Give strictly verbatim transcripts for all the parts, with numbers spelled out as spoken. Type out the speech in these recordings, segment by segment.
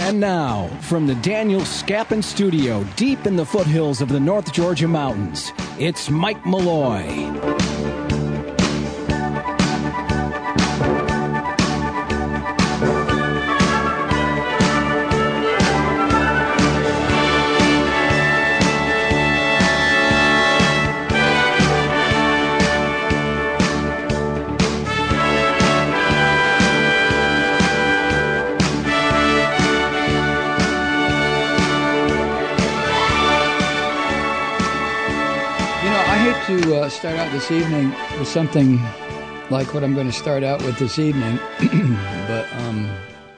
And now, from the Daniel Scappin Studio, deep in the foothills of the North Georgia mountains, it's Mike Malloy. To uh, start out this evening with something like what I'm going to start out with this evening, but um,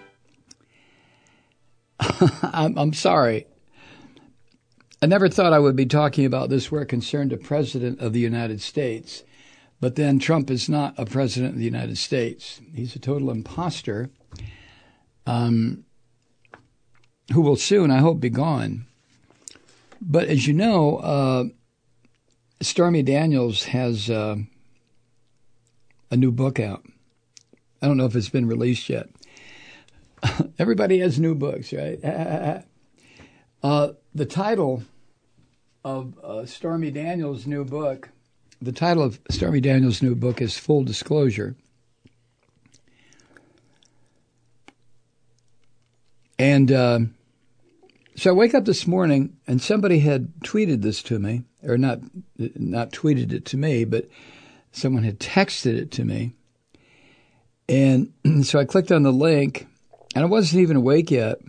I'm, I'm sorry. I never thought I would be talking about this where it concerned a president of the United States, but then Trump is not a president of the United States. He's a total imposter um, who will soon, I hope, be gone. But as you know, uh, Stormy Daniels has uh, a new book out. I don't know if it's been released yet. Everybody has new books, right? uh, the title of uh, Stormy Daniels' new book, the title of Stormy Daniels' new book is Full Disclosure. And uh, so I wake up this morning and somebody had tweeted this to me. Or not, not tweeted it to me, but someone had texted it to me. And so I clicked on the link, and I wasn't even awake yet.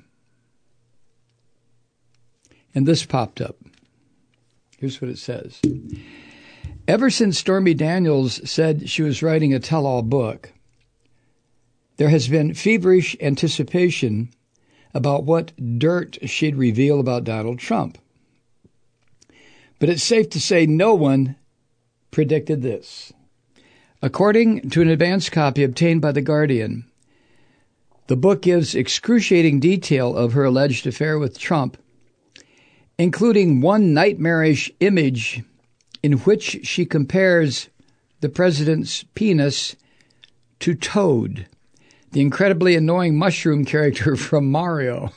And this popped up. Here's what it says. Ever since Stormy Daniels said she was writing a tell-all book, there has been feverish anticipation about what dirt she'd reveal about Donald Trump. But it's safe to say no one predicted this. According to an advance copy obtained by The Guardian, the book gives excruciating detail of her alleged affair with Trump, including one nightmarish image in which she compares the president's penis to Toad, the incredibly annoying mushroom character from Mario.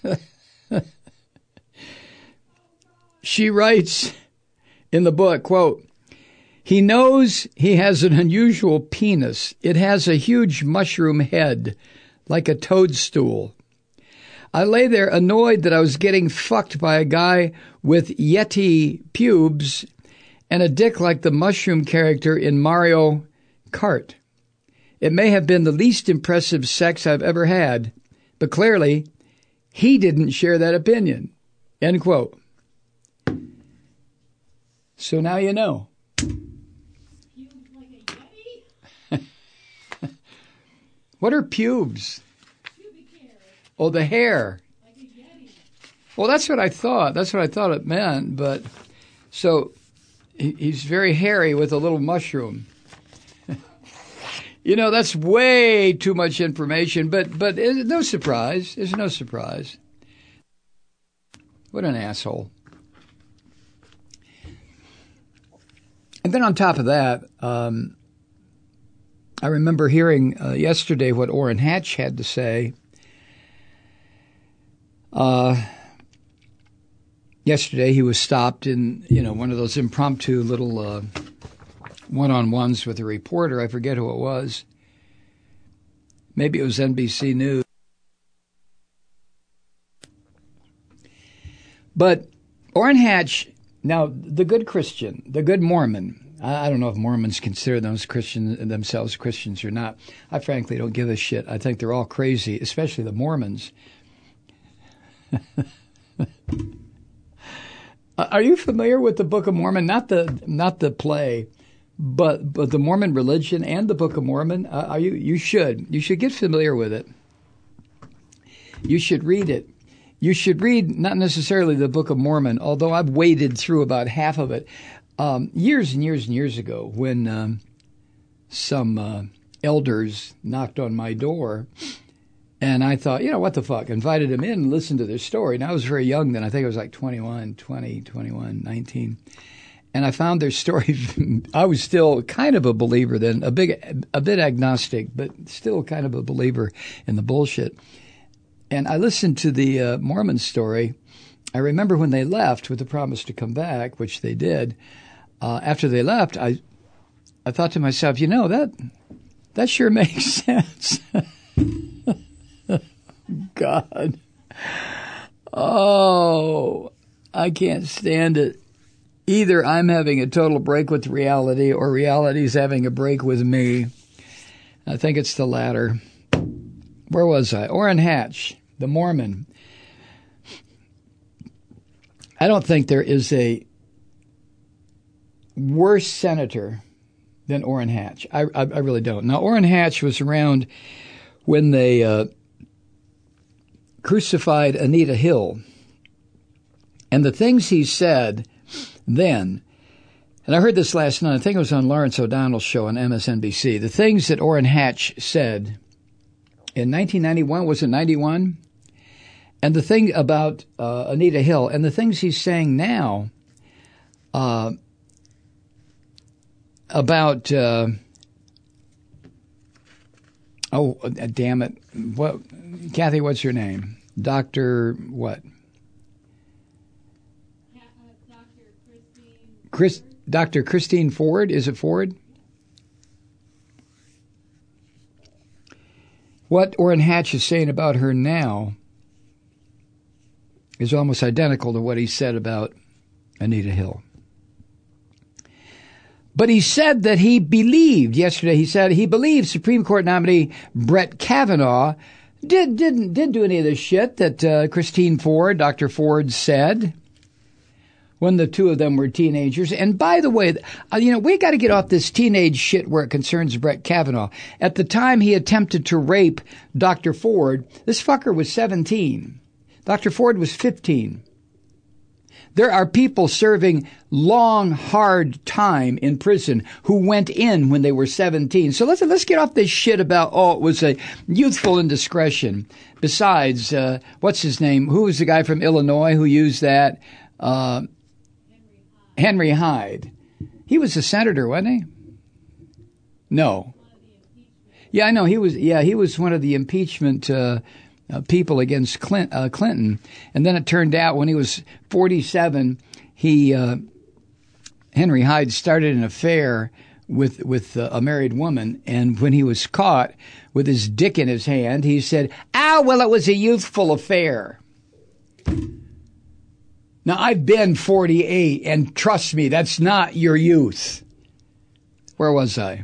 She writes in the book, quote, "He knows he has an unusual penis. It has a huge mushroom head, like a toadstool. I lay there annoyed that I was getting fucked by a guy with Yeti pubes and a dick like the mushroom character in Mario Kart. It may have been the least impressive sex I've ever had, but clearly he didn't share that opinion." End quote. So now you know. What are pubes? Oh, the hair. Like a yeti. Well, that's what I thought. That's what I thought it meant. But so he, he's very hairy with a little mushroom. You know, that's way too much information. But but it's no surprise. It's no surprise. What an asshole. And then on top of that, um, I remember hearing uh, yesterday what Orrin Hatch had to say. Uh, yesterday he was stopped in, you know, one of those impromptu little uh, one-on-ones with a reporter. I forget who it was. Maybe it was N B C News. But Orrin Hatch... Now, the good Christian, the good Mormon, I don't know if Mormons consider those Christian, themselves Christians or not. I frankly don't give a shit. I think they're all crazy, especially the Mormons. Are you familiar with the Book of Mormon? Not the not the play, but but the Mormon religion and the Book of Mormon. Uh, are you? You should. You should get familiar with it. You should read it. You should read not necessarily the Book of Mormon, although I've waded through about half of it um, years and years and years ago when um, some uh, elders knocked on my door. And I thought, you know, what the fuck? Invited them in and listened to their story. And I was very young then. I think I was like twenty-one, twenty, twenty-one, nineteen. And I found their story. I was still kind of a believer then, a big, a bit agnostic, but still kind of a believer in the bullshit. and I listened to the uh, Mormon story. I remember when they left with the promise to come back, which they did. Uh, after they left, I I thought to myself, you know, that that sure makes sense. God. Oh, I can't stand it. Either I'm having a total break with reality or reality's having a break with me. I think it's the latter. Where was I? Orrin Hatch, the Mormon. I don't think there is a worse senator than Orrin Hatch. I, I, I really don't. Now, Orrin Hatch was around when they uh, crucified Anita Hill. And the things he said then, and I heard this last night, I think it was on Lawrence O'Donnell's show on M S N B C, the things that Orrin Hatch said in nineteen ninety-one, was it ninety-one? And the thing about uh, Anita Hill, and the things he's saying now uh, about, uh, oh, damn it. What, Kathy, what's your name? Doctor what? Doctor Christine Chris, Doctor Christine Ford. Is it Ford? What Orrin Hatch is saying about her now is almost identical to what he said about Anita Hill. But he said that he believed, yesterday he said he believed Supreme Court nominee Brett Kavanaugh did, didn't, did do any of this shit that uh, Christine Ford, Doctor Ford, said when the two of them were teenagers. And by the way, uh, you know, we got to get off this teenage shit where it concerns Brett Kavanaugh. At the time he attempted to rape Doctor Ford, this fucker was seventeen. Doctor Ford was fifteen. There are people serving long, hard time in prison who went in when they were seventeen. So let's let's get off this shit about, oh, it was a youthful indiscretion. Besides, uh, what's his name? Who was the guy from Illinois who used that? Uh, Henry Hyde. He was a senator, wasn't he? No. Yeah, I know. He was. Yeah, he was one of the impeachment uh Uh, people against Clint, uh, Clinton. And then it turned out when he was forty-seven, he, uh, Henry Hyde started an affair with, with uh, a married woman. And when he was caught with his dick in his hand, he said, "Ah, well, it was a youthful affair." Now, I've been forty-eight, and trust me, that's not your youth. Where was I?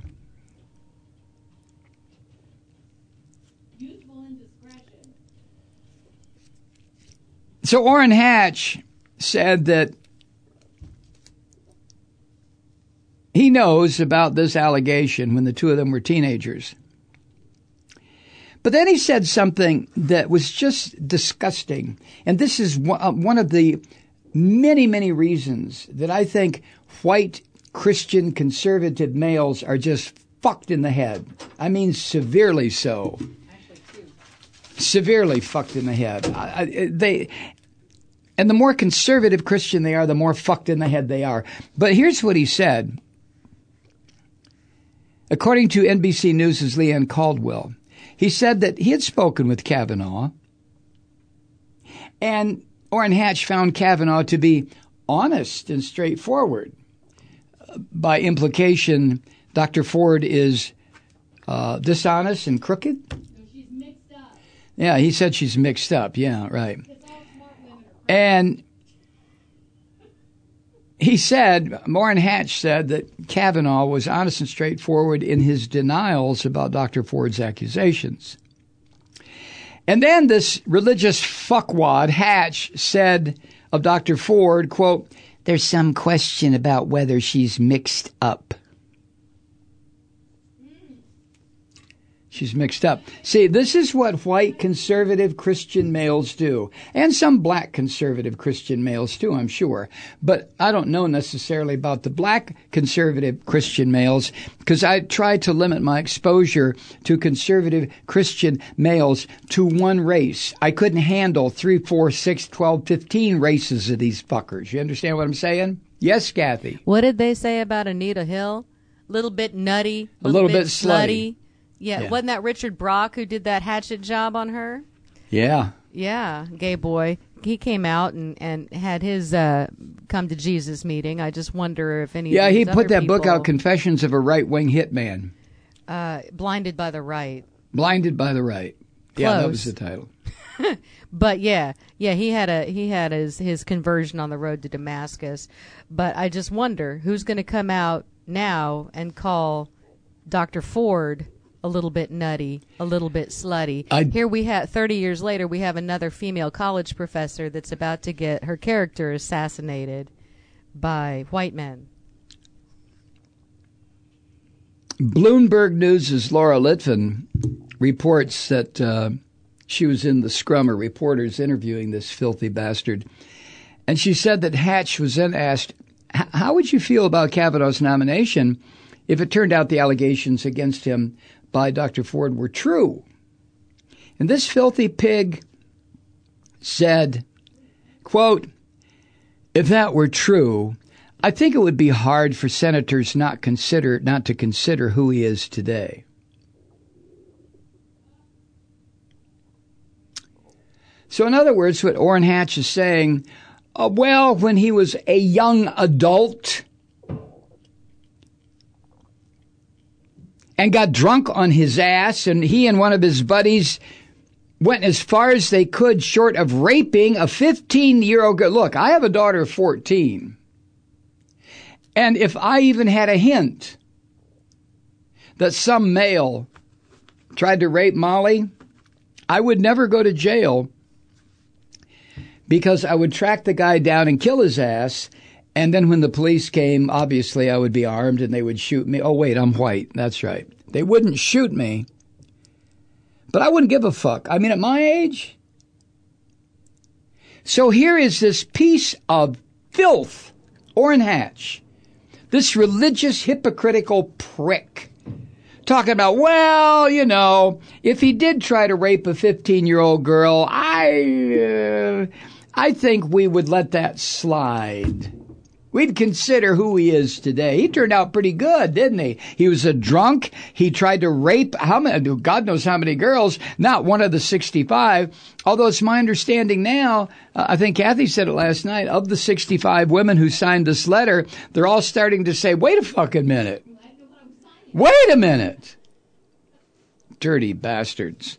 So Orrin Hatch said that he knows about this allegation when the two of them were teenagers. But then he said something that was just disgusting. And this is one of the many, many reasons that I think white Christian conservative males are just fucked in the head. I mean, severely so. Severely fucked in the head. I, I, they, and the more conservative Christian they are, the more fucked in the head they are. But here's what he said. According to N B C News' Leanne Caldwell, he said that he had spoken with Kavanaugh, and Orrin Hatch found Kavanaugh to be honest and straightforward. By implication, Doctor Ford is uh, dishonest and crooked. Yeah, he said she's mixed up. Yeah, right. And he said, Orrin Hatch said that Kavanaugh was honest and straightforward in his denials about Doctor Ford's accusations. And then this religious fuckwad, Hatch, said of Doctor Ford, quote, "There's some question about whether she's mixed up." She's mixed up. See, this is what white conservative Christian males do. And some black conservative Christian males too, I'm sure. But I don't know necessarily about the black conservative Christian males because I try to limit my exposure to conservative Christian males to one race. I couldn't handle three, four, six, twelve, fifteen races of these fuckers. You understand what I'm saying? Yes, Kathy. What did they say about Anita Hill? Little bit nutty. A little bit, bit slutty. Yeah, yeah, wasn't that Richard Brock who did that hatchet job on her? Yeah. Yeah, gay boy. He came out and, and had his uh, come to Jesus meeting. I just wonder if any. Yeah, of he these put other that book people, out, Confessions of a Right-Wing Hitman. Uh, blinded by the right. Blinded by the Right. Yeah, that Close. was the title. But yeah, yeah, he had a he had his his conversion on the road to Damascus. But I just wonder who's going to come out now and call Doctor Ford a little bit nutty, a little bit slutty. I, Here we have thirty years later, we have another female college professor that's about to get her character assassinated by white men. Bloomberg News' Laura Litvin reports that uh, she was in the scrum of reporters interviewing this filthy bastard. And she said that Hatch was then asked, how would you feel about Kavanaugh's nomination if it turned out the allegations against him by Doctor Ford were true? And this filthy pig said, quote, if that were true, I think it would be hard for senators not consider not to consider who he is today. So in other words, what Orrin Hatch is saying, uh, well, when he was a young adult and got drunk on his ass, and he and one of his buddies went as far as they could short of raping a fifteen-year-old girl. Look, I have a daughter of fourteen. And if I even had a hint that some male tried to rape Molly, I would never go to jail because I would track the guy down and kill his ass. And then when the police came, obviously I would be armed and they would shoot me. Oh, wait, I'm white. That's right. They wouldn't shoot me, but I wouldn't give a fuck. I mean, at my age. So here is this piece of filth, Orrin Hatch. This religious, hypocritical prick talking about, well, you know, if he did try to rape a fifteen-year-old girl, I, uh, I think we would let that slide. We'd consider who he is today. He turned out pretty good, didn't he? He was a drunk. He tried to rape how many, God knows how many girls, not one of the sixty-five. Although it's my understanding now, uh, I think Kathy said it last night, of the sixty-five women who signed this letter, they're all starting to say, wait a fucking minute. Wait a minute. Dirty bastards.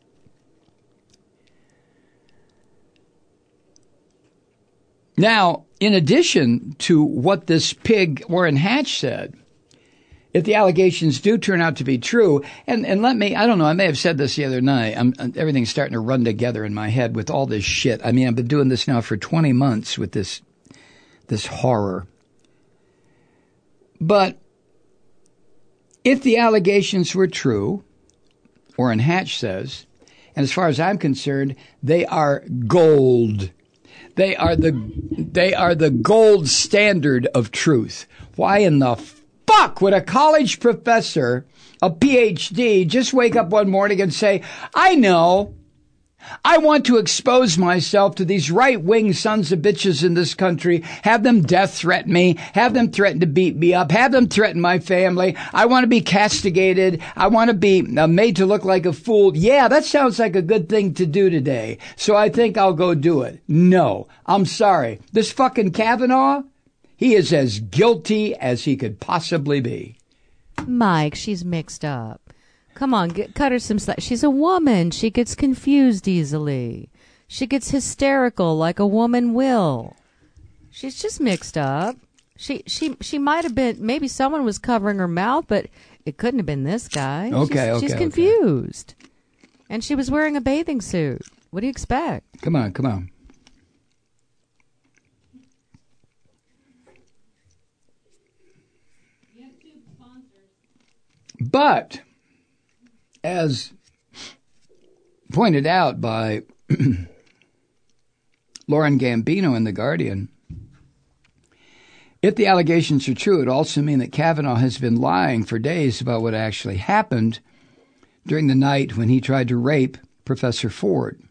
Now, in addition to what this pig Orrin Hatch said, if the allegations do turn out to be true, and, and let me, I don't know, I may have said this the other night, I'm, everything's starting to run together in my head with all this shit. I mean, I've been doing this now for twenty months with this, this horror. But if the allegations were true, Orrin Hatch says, and as far as I'm concerned, they are gold. They are the they are the gold standard of truth. Why in the fuck would a college professor, a P H D, just wake up one morning and say, I know, I want to expose myself to these right-wing sons of bitches in this country, have them death threaten me, have them threaten to beat me up, have them threaten my family. I want to be castigated. I want to be uh, made to look like a fool. Yeah, that sounds like a good thing to do today. So I think I'll go do it. No, I'm sorry. This fucking Kavanaugh, he is as guilty as he could possibly be. Mike, she's mixed up. Come on, get, cut her some slack. She's a woman. She gets confused easily. She gets hysterical like a woman will. She's just mixed up. She she she might have been, maybe someone was covering her mouth, but it couldn't have been this guy. Okay, she's, okay. She's confused. Okay. And she was wearing a bathing suit. What do you expect? Come on, come on. But as pointed out by Lauren Gambino in The Guardian, if the allegations are true, it also means that Kavanaugh has been lying for days about what actually happened during the night when he tried to rape Professor Ford.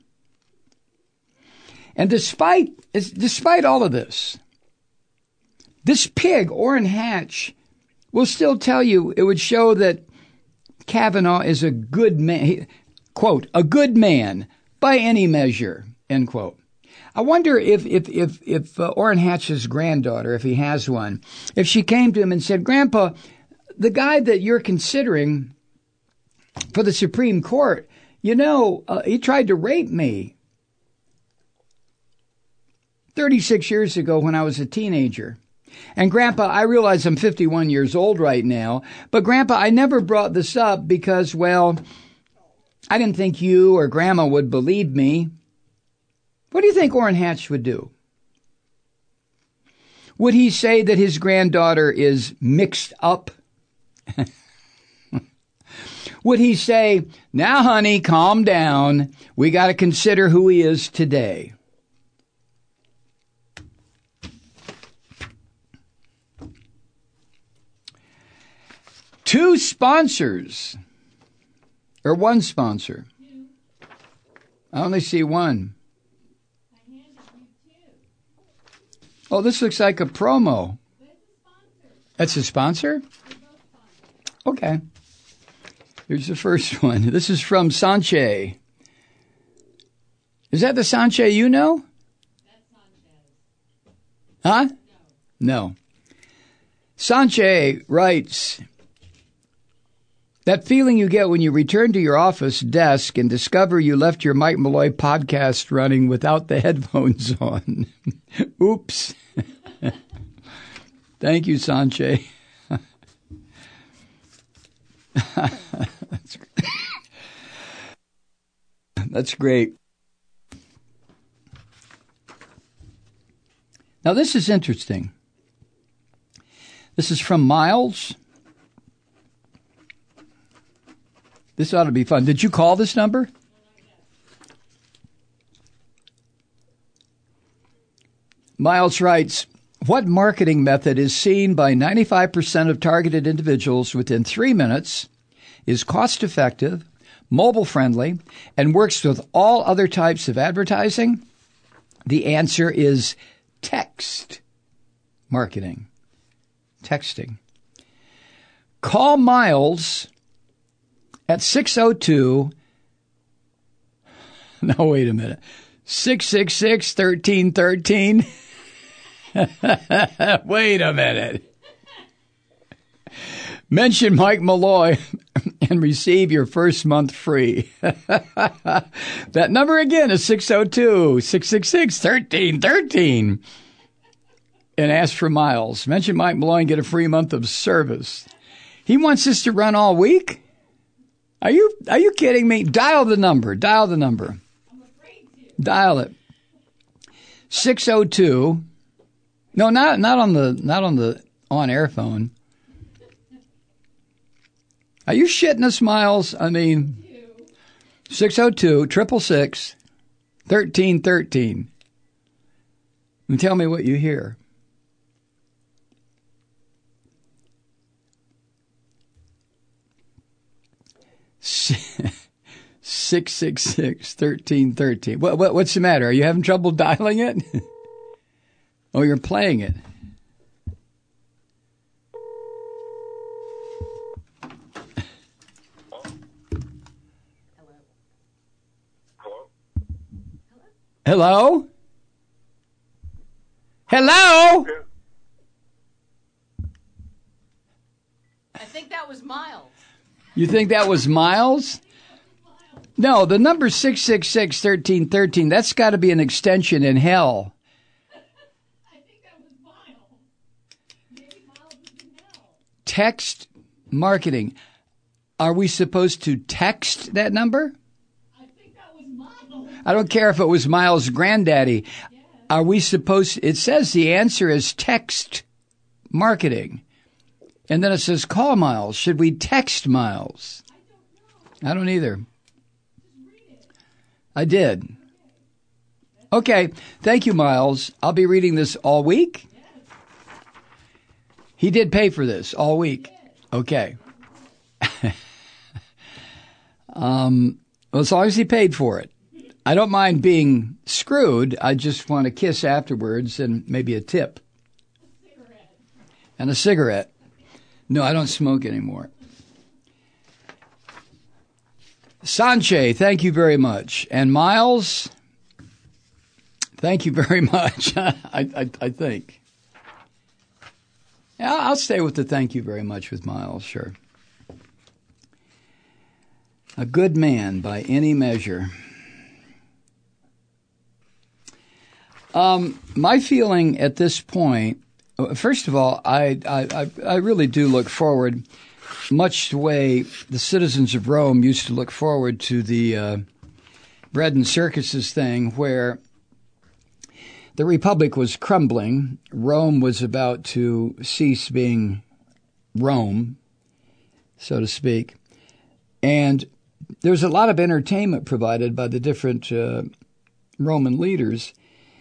And despite despite all of this, this pig, Orrin Hatch, will still tell you it would show that Kavanaugh is a good man, quote, a good man, by any measure, end quote. I wonder if, if, if, if uh, Orrin Hatch's granddaughter, if he has one, if she came to him and said, Grandpa, the guy that you're considering for the Supreme Court, you know, uh, he tried to rape me thirty-six years ago when I was a teenager. And Grandpa, I realize I'm fifty-one years old right now, but Grandpa, I never brought this up because, well, I didn't think you or Grandma would believe me. What do you think Orrin Hatch would do? Would he say that his granddaughter is mixed up? Would he say, now, honey, calm down. We got to consider who he is today? Two sponsors, or one sponsor. I only see one. Oh, this looks like a promo. That's a sponsor? Okay. Here's the first one. This is from Sanche. Is that the Sanche you know? Huh? No. Sanche writes, that feeling you get when you return to your office desk and discover you left your Mike Malloy podcast running without the headphones on. Oops. Thank you, Sanche. That's, That's great. Now, this is interesting. This is from Miles. This ought to be fun. Did you call this number? Miles writes, what marketing method is seen by ninety-five percent of targeted individuals within three minutes, is cost-effective, mobile-friendly, and works with all other types of advertising? The answer is text marketing. Texting. Call Miles at six oh two, no, wait a minute, six six six, one three one three. Wait a minute. Mention Mike Malloy and receive your first month free. That number again is six oh two, six six six, one three one three. And ask for Miles. Mention Mike Malloy and get a free month of service. He wants this to run all week? Are you are you kidding me? Dial the number. Dial the number. I'm afraid to. Dial it. six oh two. No, not not on the not on the on-air phone. Are you shitting us, Miles? I mean, six oh two, six six six, one three one three. And tell me what you hear. Six six six, thirteen thirteen. What what what's the matter? Are you having trouble dialing it? Oh, you're playing it. Hello. Hello? Hello? Yeah. I think that was Miles. You think that was Miles? No, the number six six six, one three one three, that's got to be an extension in hell. I think that was Miles. Maybe Miles is in hell. Text marketing. Are we supposed to text that number? I think that was Miles. I don't care if it was Miles' granddaddy. Yes. Are we supposed, it says the answer is text marketing. And then it says call Miles. Should we text Miles? I don't know. I don't either. Just read it. I did. Okay. Thank you, Miles. I'll be reading this all week. Yes. He did pay for this all week. Yes. Okay. um, well, as long as he paid for it. I don't mind being screwed. I just want a kiss afterwards and maybe a tip. A cigarette. And a cigarette. No, I don't smoke anymore. Sanche, thank you very much. And Miles, thank you very much, I, I, I think. Yeah, I'll stay with the thank you very much with Miles, sure. A good man by any measure. Um, my feeling at this point, first of all, I, I, I really do look forward, much the way the citizens of Rome used to look forward to the uh, bread and circuses thing, where the Republic was crumbling. Rome was about to cease being Rome, so to speak. And there was a lot of entertainment provided by the different uh, Roman leaders.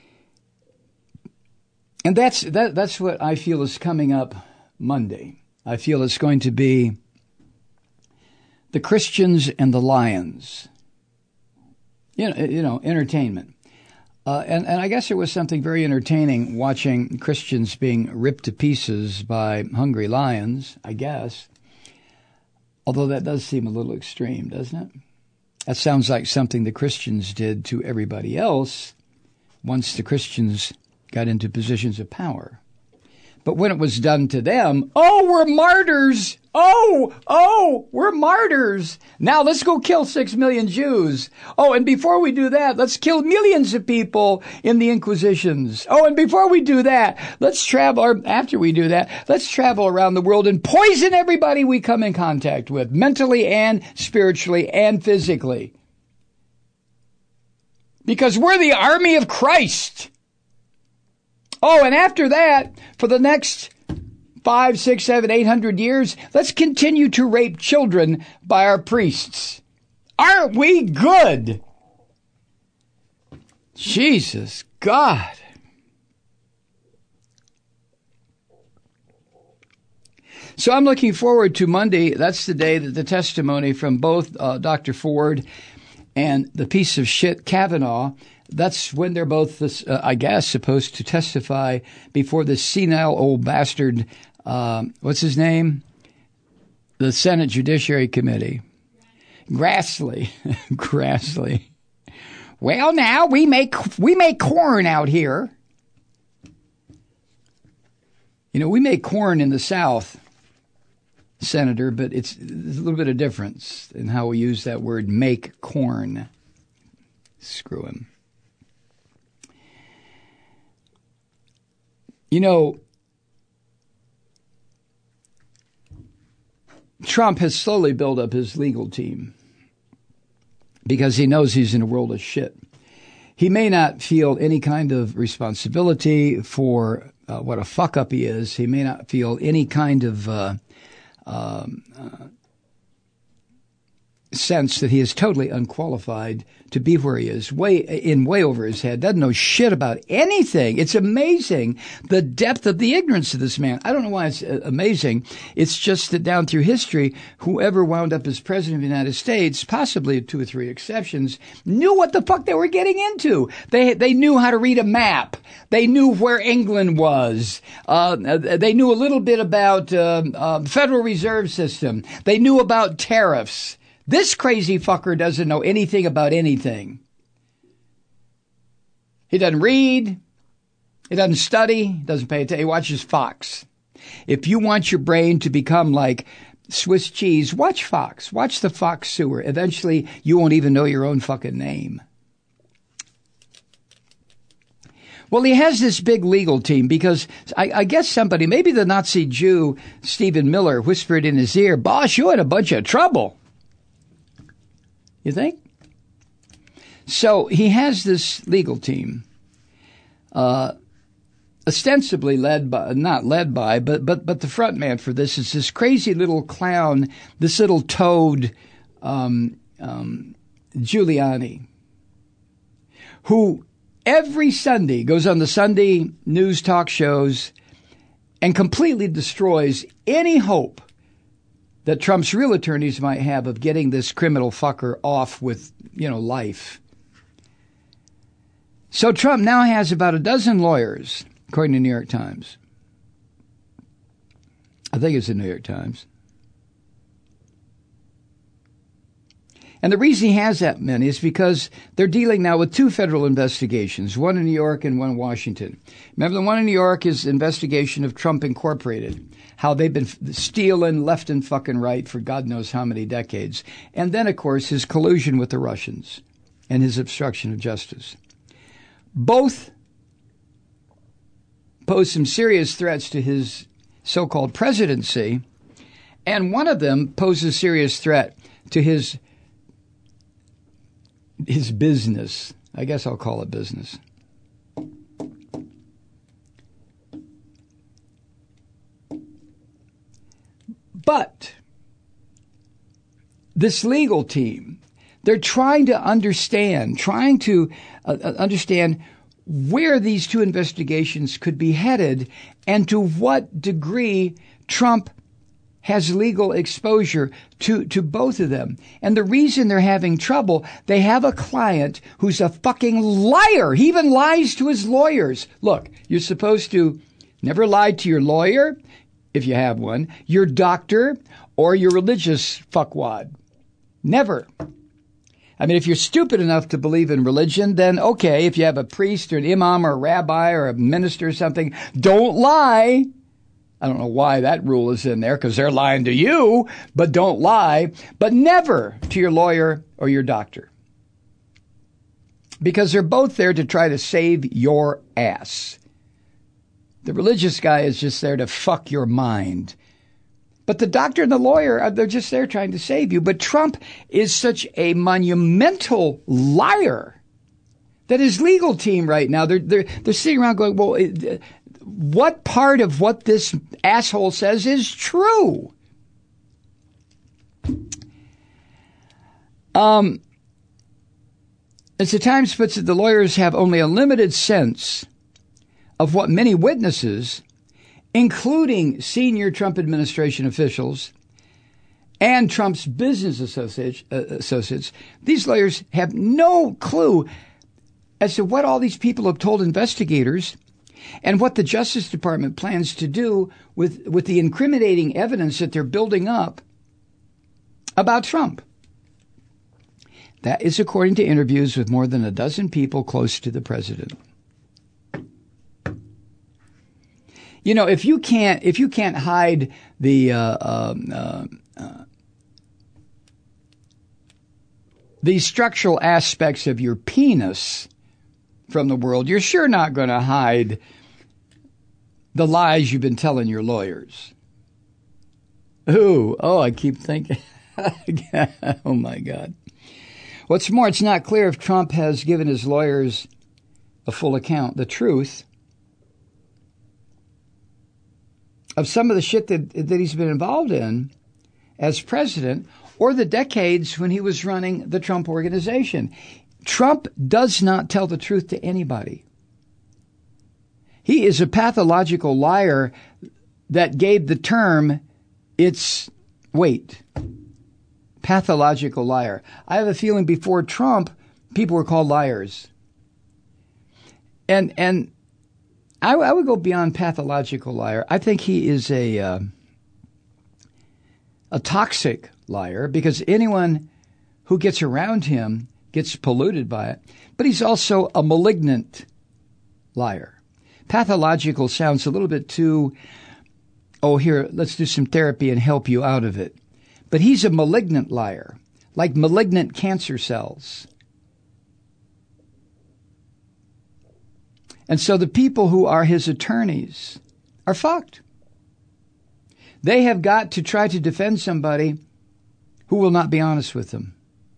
And that's that, that's what I feel is coming up Monday. I feel it's going to be the Christians and the lions. You know, you know entertainment. Uh, and, and I guess it was something very entertaining watching Christians being ripped to pieces by hungry lions, I guess. Although that does seem a little extreme, doesn't it? That sounds like something the Christians did to everybody else once the Christians got into positions of power. But when it was done to them, oh, we're martyrs. Oh, oh, we're martyrs. Now let's go kill six million Jews. Oh, and before we do that, let's kill millions of people in the Inquisitions. Oh, and before we do that, let's travel, or after we do that, let's travel around the world and poison everybody we come in contact with, mentally and spiritually and physically. Because we're the army of Christ. Oh, and after that, for the next five, six, seven, eight hundred years, let's continue to rape children by our priests. Aren't we good? Jesus God. So I'm looking forward to Monday. That's the day that the testimony from both uh, Doctor Ford and the piece of shit Kavanaugh, that's when they're both, uh, I guess, supposed to testify before this senile old bastard, uh, what's his name? The Senate Judiciary Committee. Grassley. Grassley. Well, now we make, we make corn out here. You know, we make corn in the South, Senator, but it's there's a little bit of difference in how we use that word, make corn. Screw him. You know, Trump has slowly built up his legal team because he knows he's in a world of shit. He may not feel any kind of responsibility for uh, what a fuck up he is. He may not feel any kind of uh, um, uh, sense that he is totally unqualified to be where he is, way in way over his head, doesn't know shit about anything. It's amazing the depth of the ignorance of this man. I don't know why it's amazing. It's just that down through history, whoever wound up as president of the United States, possibly two or three exceptions, knew what the fuck they were getting into. They they knew how to read a map. They knew where England was. Uh, they knew a little bit about uh, uh, Federal Reserve System. They knew about tariffs. This crazy fucker doesn't know anything about anything. He doesn't read. He doesn't study. He doesn't pay attention. He watches Fox. If you want your brain to become like Swiss cheese, watch Fox. Watch the Fox sewer. Eventually, you won't even know your own fucking name. Well, he has this big legal team because I, I guess somebody, maybe the Nazi Jew, Stephen Miller, whispered in his ear, "Boss, you had a bunch of trouble." You think? So he has this legal team, uh, ostensibly led by, not led by, but, but, but the front man for this is this crazy little clown, this little toad, um, um, Giuliani, who every Sunday goes on the Sunday news talk shows and completely destroys any hope that Trump's real attorneys might have of getting this criminal fucker off with, you know, life. So Trump now has about a dozen lawyers, according to New York Times. I think it's the New York Times. And the reason he has that many is because they're dealing now with two federal investigations, one in New York and one in Washington. Remember, the one in New York is investigation of Trump Incorporated, how they've been stealing left and fucking right for God knows how many decades. And then, of course, his collusion with the Russians and his obstruction of justice. Both pose some serious threats to his so-called presidency, and one of them poses a serious threat to his his business. I guess I'll call it business. But this legal team, they're trying to understand, trying to uh, understand where these two investigations could be headed and to what degree Trump has legal exposure to, to both of them. And the reason they're having trouble, they have a client who's a fucking liar. He even lies to his lawyers. Look, you're supposed to never lie to your lawyer, if you have one, your doctor, or your religious fuckwad. Never. I mean, if you're stupid enough to believe in religion, then okay, if you have a priest or an imam or a rabbi or a minister or something, don't lie. I don't know why that rule is in there, because they're lying to you, but don't lie. But never to your lawyer or your doctor. Because they're both there to try to save your ass. The religious guy is just there to fuck your mind. But the doctor and the lawyer, they're just there trying to save you. But Trump is such a monumental liar that his legal team right now, they're, they're, they're sitting around going, well, it, what part of what this asshole says is true? Um, as the Times puts it, the lawyers have only a limited sense of what many witnesses, including senior Trump administration officials and Trump's business associates, uh, associates, these lawyers have no clue as to what all these people have told investigators and what the Justice Department plans to do with, with the incriminating evidence that they're building up about Trump. That is according to interviews with more than a dozen people close to the president. You know, if you can't, if you can't hide the uh, uh, uh, the structural aspects of your penis from the world, you're sure not going to hide the lies you've been telling your lawyers. Ooh, oh, I keep thinking. Oh, my God. What's more, it's not clear if Trump has given his lawyers a full account, the truth of some of the shit that, that he's been involved in as president, or the decades when he was running the Trump Organization. Trump does not tell the truth to anybody. He is a pathological liar that gave the term its weight. Pathological liar. I have a feeling before Trump, people were called liars. And and I, I would go beyond pathological liar. I think he is a uh, a toxic liar, because anyone who gets around him gets polluted by it. But he's also a malignant liar. Pathological sounds a little bit too, oh, here, let's do some therapy and help you out of it. But he's a malignant liar, like malignant cancer cells. And so the people who are his attorneys are fucked. They have got to try to defend somebody who will not be honest with them.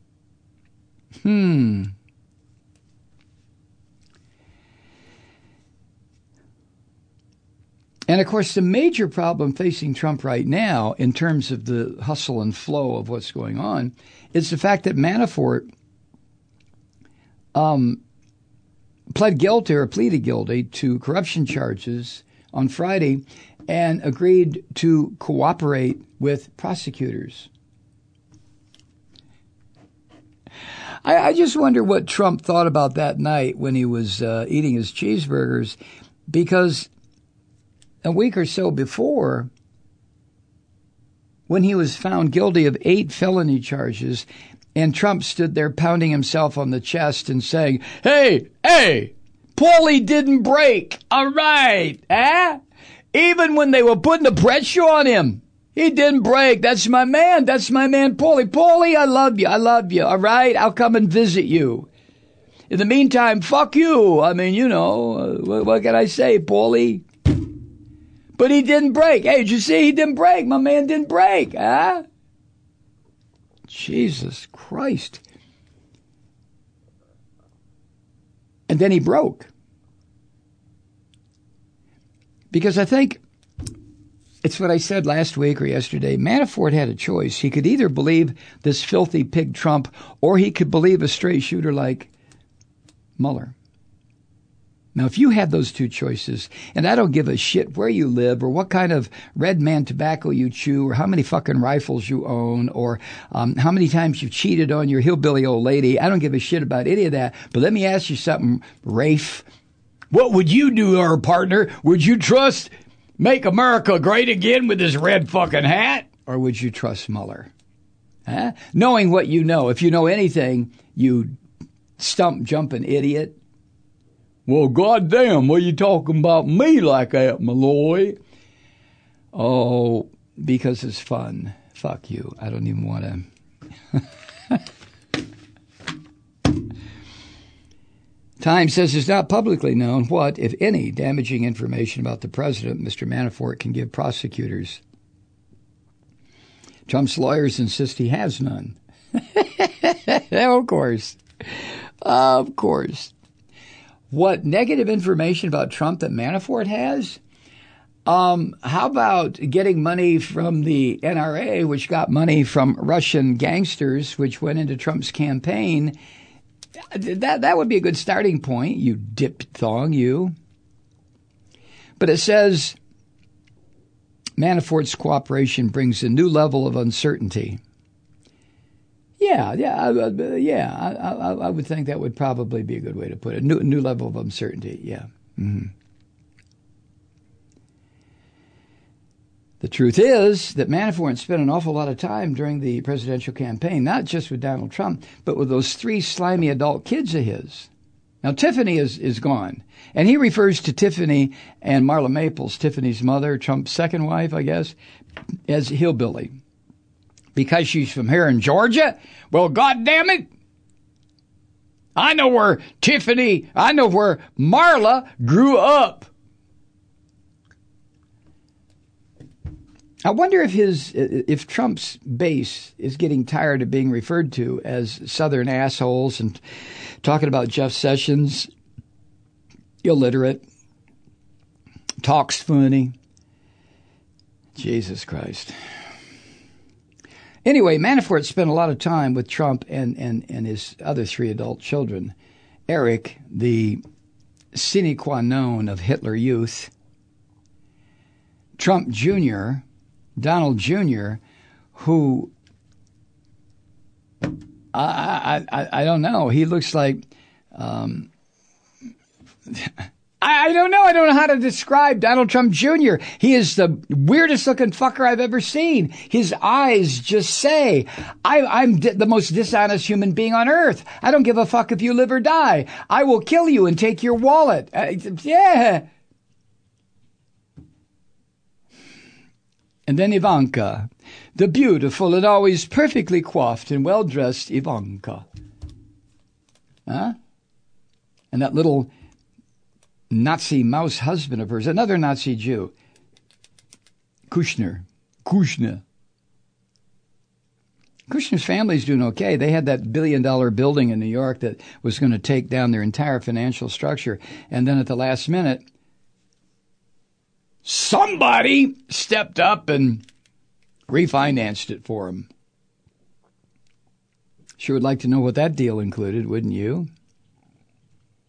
Hmm. And, of course, the major problem facing Trump right now in terms of the hustle and flow of what's going on is the fact that Manafort um, pled guilty or pleaded guilty to corruption charges on Friday and agreed to cooperate with prosecutors. I, I just wonder what Trump thought about that night when he was uh, eating his cheeseburgers, because a week or so before, when he was found guilty of eight felony charges, and Trump stood there pounding himself on the chest and saying, hey, hey, Paulie didn't break. All right. Eh? Even when they were putting the pressure on him, he didn't break. That's my man. That's my man, Paulie. Paulie, I love you. I love you. All right. I'll come and visit you. In the meantime, fuck you. I mean, you know, uh, what, what can I say, Paulie? But he didn't break. Hey, did you see he didn't break? My man didn't break. Huh? Jesus Christ. And then he broke. Because I think it's what I said last week or yesterday. Manafort had a choice. He could either believe this filthy pig Trump, or he could believe a straight shooter like Mueller. Now, if you had those two choices, and I don't give a shit where you live or what kind of red man tobacco you chew or how many fucking rifles you own or um, how many times you've cheated on your hillbilly old lady, I don't give a shit about any of that. But let me ask you something, Rafe. What would you do, our partner? Would you trust Make America Great Again with his red fucking hat? Or would you trust Mueller? Huh? Knowing what you know, if you know anything, you stump jumping idiot. Well, goddamn, what are you talking about me like that, Malloy? Oh, because it's fun. Fuck you. I don't even want to. Time says it's not publicly known what, if any, damaging information about the president, Mister Manafort, can give prosecutors. Trump's lawyers insist he has none. Of course. Of course. What negative information about Trump that Manafort has? Um, how about getting money from the N R A, which got money from Russian gangsters, which went into Trump's campaign? That that would be a good starting point, you diphthong, you. But it says Manafort's cooperation brings a new level of uncertainty. Yeah, yeah, uh, yeah. I, I, I would think that would probably be a good way to put it. New, new level of uncertainty. Yeah. Mm-hmm. The truth is that Manafort spent an awful lot of time during the presidential campaign, not just with Donald Trump, but with those three slimy adult kids of his. Now, Tiffany is, is gone, and he refers to Tiffany and Marla Maples, Tiffany's mother, Trump's second wife, I guess, as hillbilly. Because she's from here in Georgia? Well, goddamn it, I know where Tiffany, I know where Marla grew up. I wonder if his, if Trump's base is getting tired of being referred to as Southern assholes and talking about Jeff Sessions, illiterate, talks funny. Jesus Christ. Anyway, Manafort spent a lot of time with Trump and, and, and his other three adult children. Eric, the sine qua non of Hitler Youth. Trump Junior, Donald Junior, who, I, I, I don't know, he looks like, um, I, I don't know, I don't know how to describe Donald Trump Junior He is the weirdest looking fucker I've ever seen. His eyes just say, I, I'm di- the most dishonest human being on earth. I don't give a fuck if you live or die. I will kill you and take your wallet. Uh, yeah. And then Ivanka, the beautiful and always perfectly coiffed and well-dressed Ivanka. Huh? And that little Nazi mouse husband of hers, another Nazi Jew, Kushner. Kushner. Kushner's family's doing okay. They had that billion-dollar building in New York that was going to take down their entire financial structure. And then at the last minute, somebody stepped up and refinanced it for him. Sure would like to know what that deal included, wouldn't you?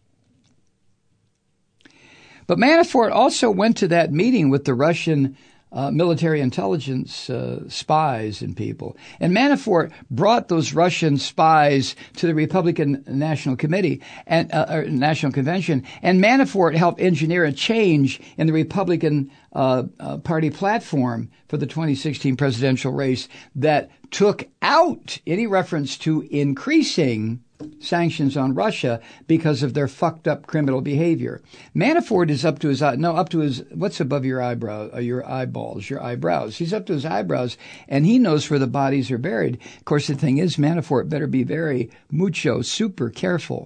But Manafort also went to that meeting with the Russian uh, military intelligence uh, spies and people. And Manafort brought those Russian spies to the Republican National Committee and uh, or National Convention. And Manafort helped engineer a change in the Republican uh, uh, Party platform for the twenty sixteen presidential race that took out any reference to increasing sanctions on Russia because of their fucked up criminal behavior. Manafort is up to his, no, up to his, what's above your eyebrow, uh, your eyeballs, your eyebrows. He's up to his eyebrows and he knows where the bodies are buried. Of course, the thing is, Manafort better be very mucho, super careful.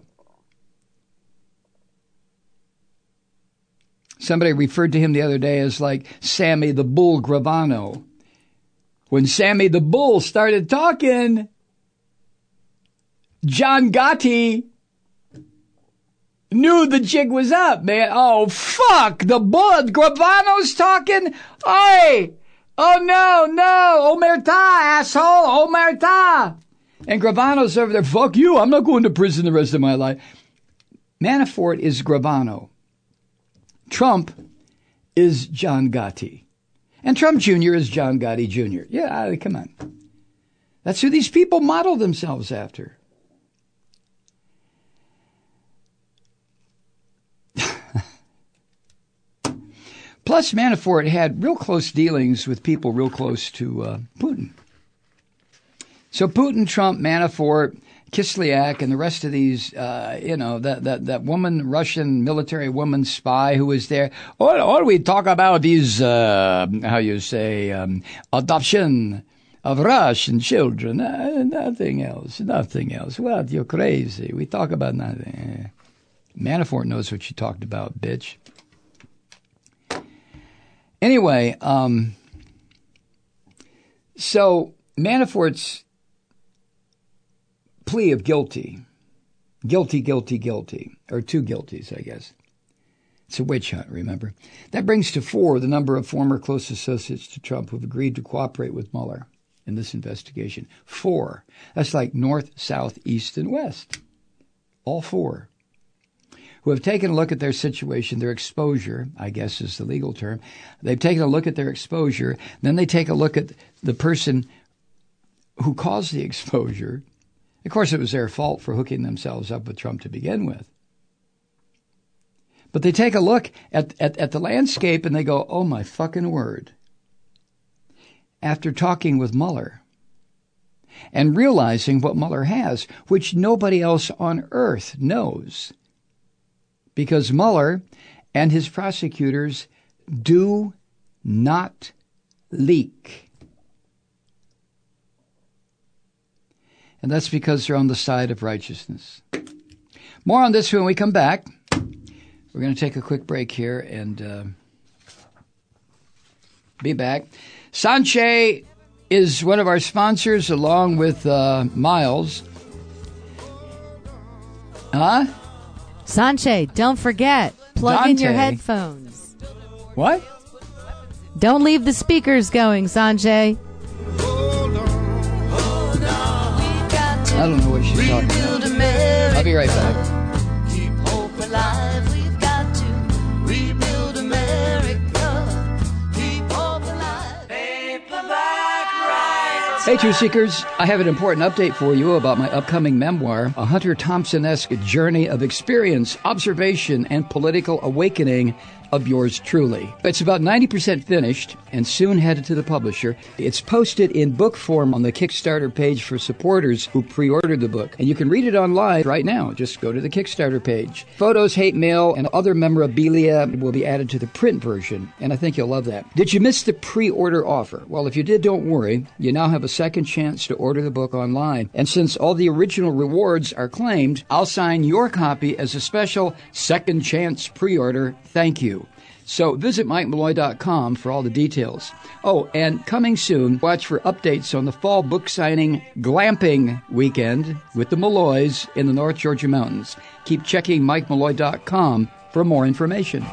Somebody referred to him the other day as like Sammy the Bull Gravano. When Sammy the Bull started talking, John Gotti knew the jig was up, man. Oh, fuck. The bull, Gravano's talking. Oi. Oh, no, no. Omerta, asshole. Omerta. And Gravano's over there. Fuck you. I'm not going to prison the rest of my life. Manafort is Gravano. Trump is John Gotti. And Trump Junior is John Gotti Junior Yeah, come on. That's who these people model themselves after. Plus, Manafort had real close dealings with people real close to uh, Putin. So Putin, Trump, Manafort, Kislyak, and the rest of these, uh, you know, that, that, that woman, Russian military woman spy who was there. All, all we talk about is, uh, how you say, um, adoption of Russian children. Uh, nothing else, nothing else. What? You're crazy. We talk about nothing. Manafort knows what you talked about, bitch. Anyway, um, so Manafort's plea of guilty, guilty, guilty, guilty, or two guilties, I guess. It's a witch hunt, remember? That brings to four the number of former close associates to Trump who have agreed to cooperate with Mueller in this investigation. Four. That's like north, south, east, and west. All four. Who have taken a look at their situation, their exposure, I guess is the legal term. They've taken a look at their exposure. Then they take a look at the person who caused the exposure. Of course, it was their fault for hooking themselves up with Trump to begin with. But they take a look at, at, at the landscape and they go, oh, my fucking word. After talking with Mueller and realizing what Mueller has, which nobody else on earth knows, because Mueller and his prosecutors do not leak. And that's because they're on the side of righteousness. More on this when we come back. We're going to take a quick break here and uh, be back. Sanche is one of our sponsors along with uh, Miles. Huh? Sanche, don't forget, plug Dante. in your headphones. What? Don't leave the speakers going, Sanche. I don't know what she's talking about. I'll be right back. Keep hope alive. We've got to rebuild America. Keep hope alive. Paperback rights. Hey, Truth Seekers, I have an important update for you about my upcoming memoir, a Hunter Thompson-esque journey of experience, observation, and political awakening of yours truly. It's about ninety percent finished and soon headed to the publisher. It's posted in book form on the Kickstarter page for supporters who pre-ordered the book. And you can read it online right now. Just go to the Kickstarter page. Photos, hate mail, and other memorabilia will be added to the print version, and I think you'll love that. Did you miss the pre-order offer? Well, if you did, don't worry. You now have a second chance to order the book online. And since all the original rewards are claimed, I'll sign your copy as a special second chance pre-order thank you. So visit Mike Malloy dot com for all the details. Oh, and coming soon, watch for updates on the fall book signing glamping weekend with the Malloys in the North Georgia mountains. Keep checking Mike Malloy dot com for more information.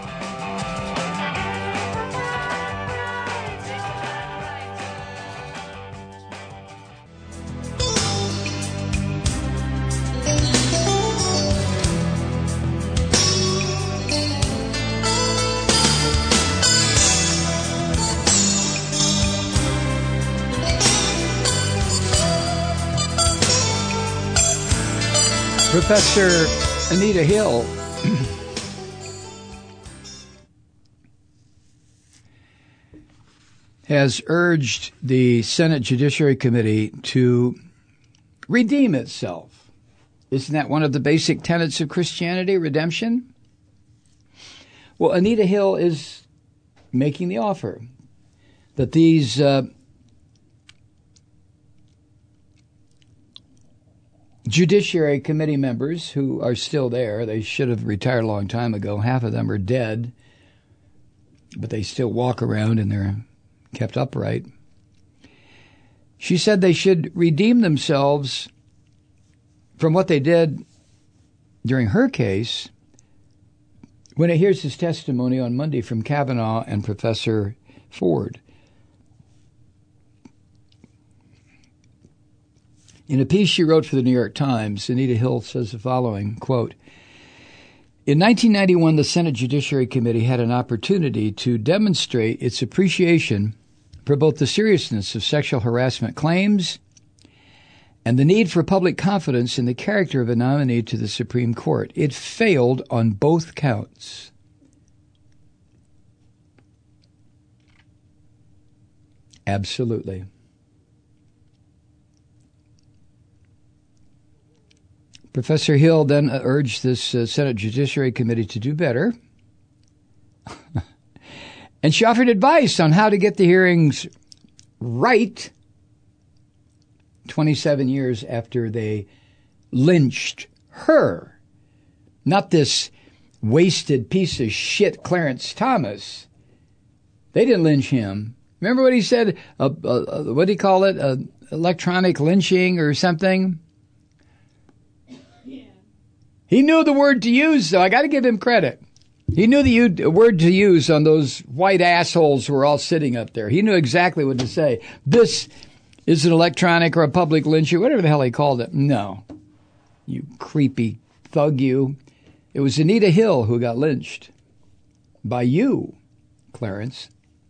Professor Anita Hill has urged the Senate Judiciary Committee to redeem itself. Isn't that one of the basic tenets of Christianity, redemption? Well, Anita Hill is making the offer that these uh, Judiciary Committee members who are still there, they should have retired a long time ago. Half of them are dead, but they still walk around and they're kept upright. She said they should redeem themselves from what they did during her case when it hears his testimony on Monday from Kavanaugh and Professor Ford. In a piece she wrote for the New York Times, Anita Hill says the following, quote, in nineteen ninety-one, the Senate Judiciary Committee had an opportunity to demonstrate its appreciation for both the seriousness of sexual harassment claims and the need for public confidence in the character of a nominee to the Supreme Court. It failed on both counts. Absolutely. Professor Hill then urged this uh, Senate Judiciary Committee to do better. And she offered advice on how to get the hearings right twenty-seven years after they lynched her. Not this wasted piece of shit Clarence Thomas. They didn't lynch him. Remember what he said? Uh, uh, what do you call it? Uh, electronic lynching or something? He knew the word to use, though. I got to give him credit. He knew the word to use on those white assholes who were all sitting up there. He knew exactly what to say. This is an electronic or a public lynching, whatever the hell he called it. No. You creepy thug, you. It was Anita Hill who got lynched. By you, Clarence.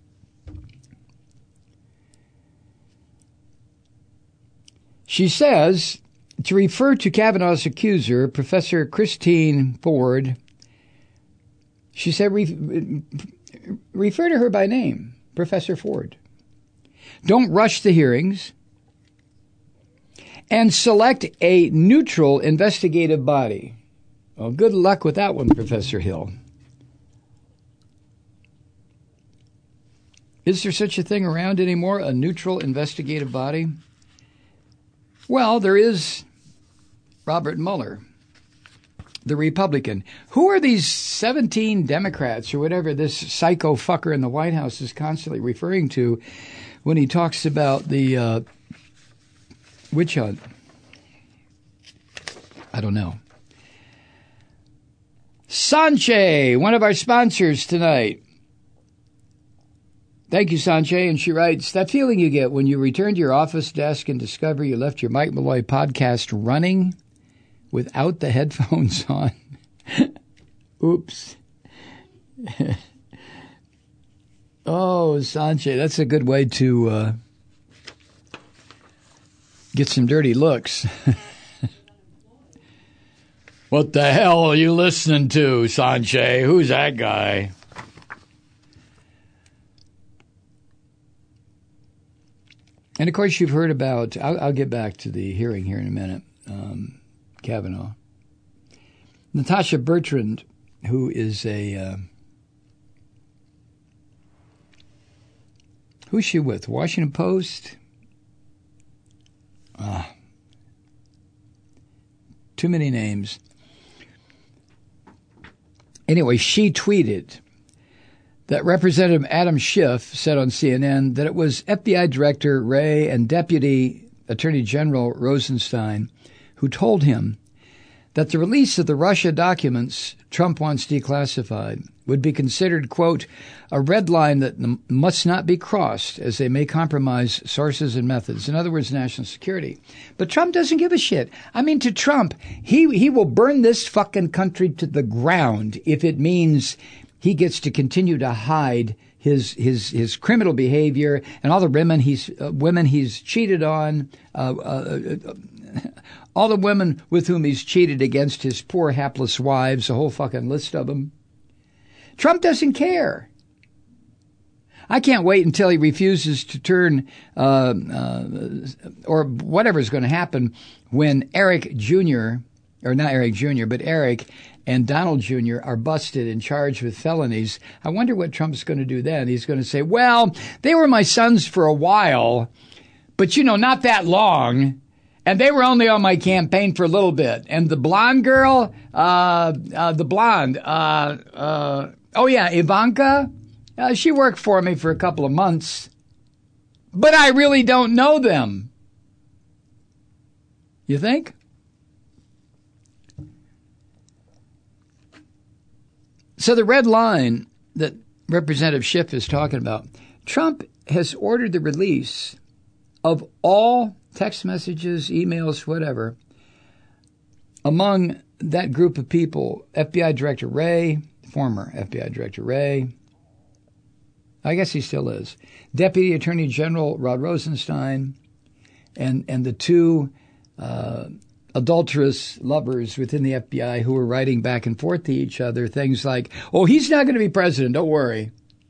She says, to refer to Kavanaugh's accuser, Professor Christine Ford, she said, Re- refer to her by name, Professor Ford. Don't rush the hearings and select a neutral investigative body. Well, good luck with that one, Professor Hill. Is there such a thing around anymore, a neutral investigative body? Well, there is Robert Mueller, the Republican. Who are these seventeen Democrats or whatever this psycho fucker in the White House is constantly referring to when he talks about the uh, witch hunt? I don't know. Sanche, one of our sponsors tonight. Thank you, Sanche. And she writes, that feeling you get when you return to your office desk and discover you left your Mike Malloy podcast running without the headphones on. Oops. Oh, Sanche, that's a good way to uh, get some dirty looks. What the hell are you listening to, Sanche? Who's that guy? And, of course, you've heard about, I'll, I'll get back to the hearing here in a minute, um, Kavanaugh. Natasha Bertrand, who is a, uh, who's she with? Washington Post? Ah, too many names. Anyway, she tweeted that Representative Adam Schiff said on C N N that it was F B I Director Wray and Deputy Attorney General Rosenstein who told him that the release of the Russia documents Trump wants declassified would be considered, quote, a red line that n- must not be crossed as they may compromise sources and methods. In other words, national security. But Trump doesn't give a shit. I mean, to Trump, he he will burn this fucking country to the ground if it means he gets to continue to hide his his his criminal behavior and all the women he's uh, women he's cheated on, uh, uh, all the women with whom he's cheated against his poor hapless wives, a whole fucking list of them. Trump doesn't care. I can't wait until he refuses to turn, uh, uh, or whatever is going to happen when Eric Junior, or not Eric Junior, but Eric and Donald Junior are busted and charged with felonies. I wonder what Trump's going to do then. He's going to say, well, they were my sons for a while, but, you know, not that long. And they were only on my campaign for a little bit. And the blonde girl, uh, uh, the blonde, uh, uh, oh, yeah, Ivanka, uh, she worked for me for a couple of months. But I really don't know them. You think? So the red line that Representative Schiff is talking about, Trump has ordered the release of all text messages, emails, whatever, among that group of people, F B I Director Wray, former F B I Director Wray, I guess he still is, Deputy Attorney General Rod Rosenstein, and, and the two uh, adulterous lovers within the F B I who were writing back and forth to each other things like, oh, he's not going to be president, don't worry.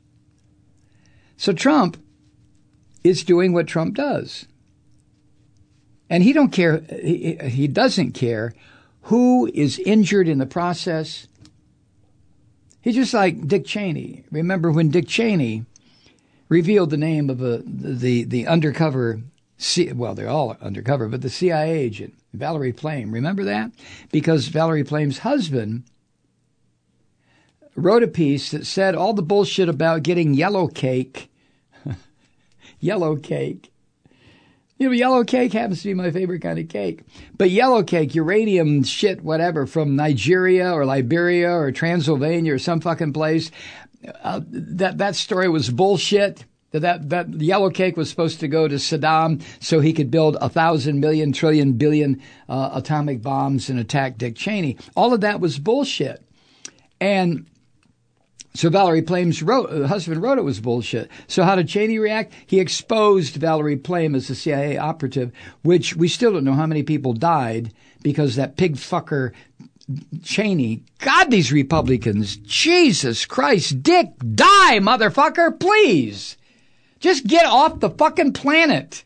So Trump is doing what Trump does. And he don't care, he, he doesn't care who is injured in the process. He's just like Dick Cheney. Remember when Dick Cheney revealed the name of a, the, the undercover, C, well, they're all undercover, but the C I A agent, Valerie Plame. Remember that? Because Valerie Plame's husband wrote a piece that said all the bullshit about getting yellow cake. Yellow cake. You know, yellow cake happens to be my favorite kind of cake. But yellow cake, uranium shit, whatever, from Nigeria or Liberia or Transylvania or some fucking place, uh, that, that story was bullshit. That, that yellow cake was supposed to go to Saddam so he could build a thousand million, trillion, billion uh, atomic bombs and attack Dick Cheney. All of that was bullshit. And so Valerie Plame's wrote, uh, husband wrote it was bullshit. So how did Cheney react? He exposed Valerie Plame as a C I A operative, which we still don't know how many people died because that pig fucker Cheney. God, these Republicans. Jesus Christ. Dick, die, motherfucker, please. Just get off the fucking planet.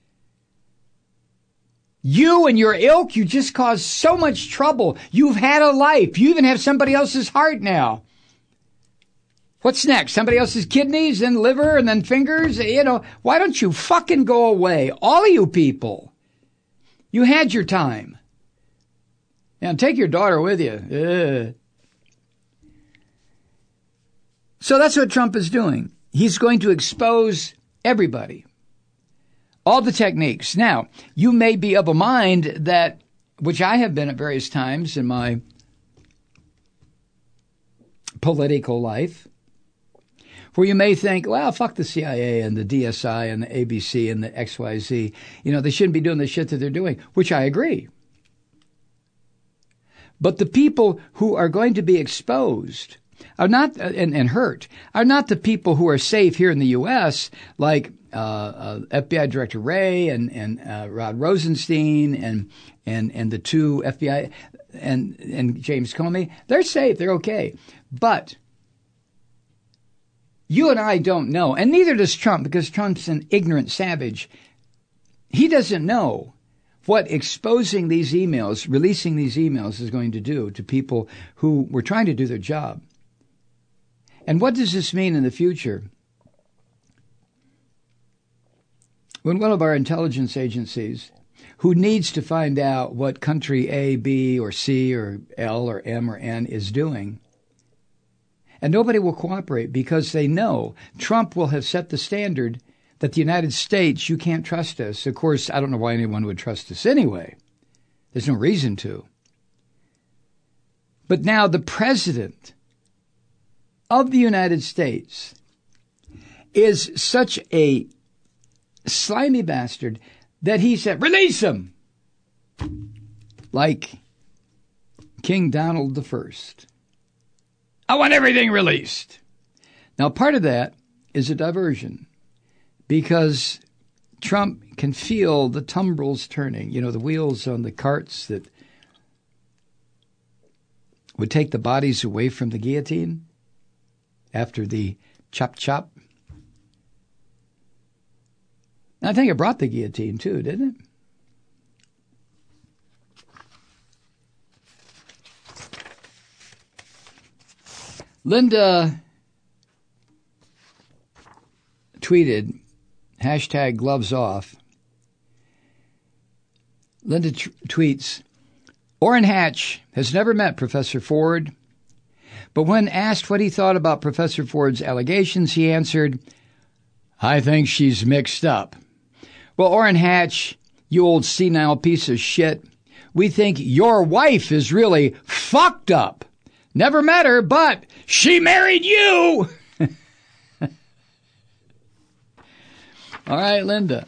You and your ilk, you just caused so much trouble. You've had a life. You even have somebody else's heart now. What's next? Somebody else's kidneys and liver and then fingers? You know, why don't you fucking go away? All of you people. You had your time. And take your daughter with you. Ugh. So that's what Trump is doing. He's going to expose everybody, all the techniques. Now, you may be of a mind that, which I have been at various times in my political life, where you may think, well, fuck the C I A and the D S I and the A B C and the X Y Z. You know, they shouldn't be doing the shit that they're doing, which I agree. But the people who are going to be exposed are not, uh, and, and hurt, are not the people who are safe here in the U S, like uh, uh, F B I Director Wray and, and uh, Rod Rosenstein and, and, and the two F B I and, and James Comey. They're safe. They're okay. But you and I don't know, and neither does Trump, because Trump's an ignorant savage. He doesn't know what exposing these emails, releasing these emails is going to do to people who were trying to do their job. And what does this mean in the future? When one of our intelligence agencies, who needs to find out what country A, B, or C, or L, or M, or N is doing, and nobody will cooperate because they know Trump will have set the standard that the United States, you can't trust us. Of course, I don't know why anyone would trust us anyway. There's no reason to. But now the president of the United States is such a slimy bastard that he said, release him! Like King Donald the First. I want everything released. Now, part of that is a diversion because Trump can feel the tumbrils turning, you know, the wheels on the carts that would take the bodies away from the guillotine after the chop chop. And I think it brought the guillotine too, didn't it? Linda tweeted, hashtag gloves off. Linda t- tweets, Orrin Hatch has never met Professor Ford, but when asked what he thought about Professor Ford's allegations, he answered, I think she's mixed up. Well, Orrin Hatch, you old senile piece of shit, we think your wife is really fucked up. Never met her, but she married you. All right, Linda.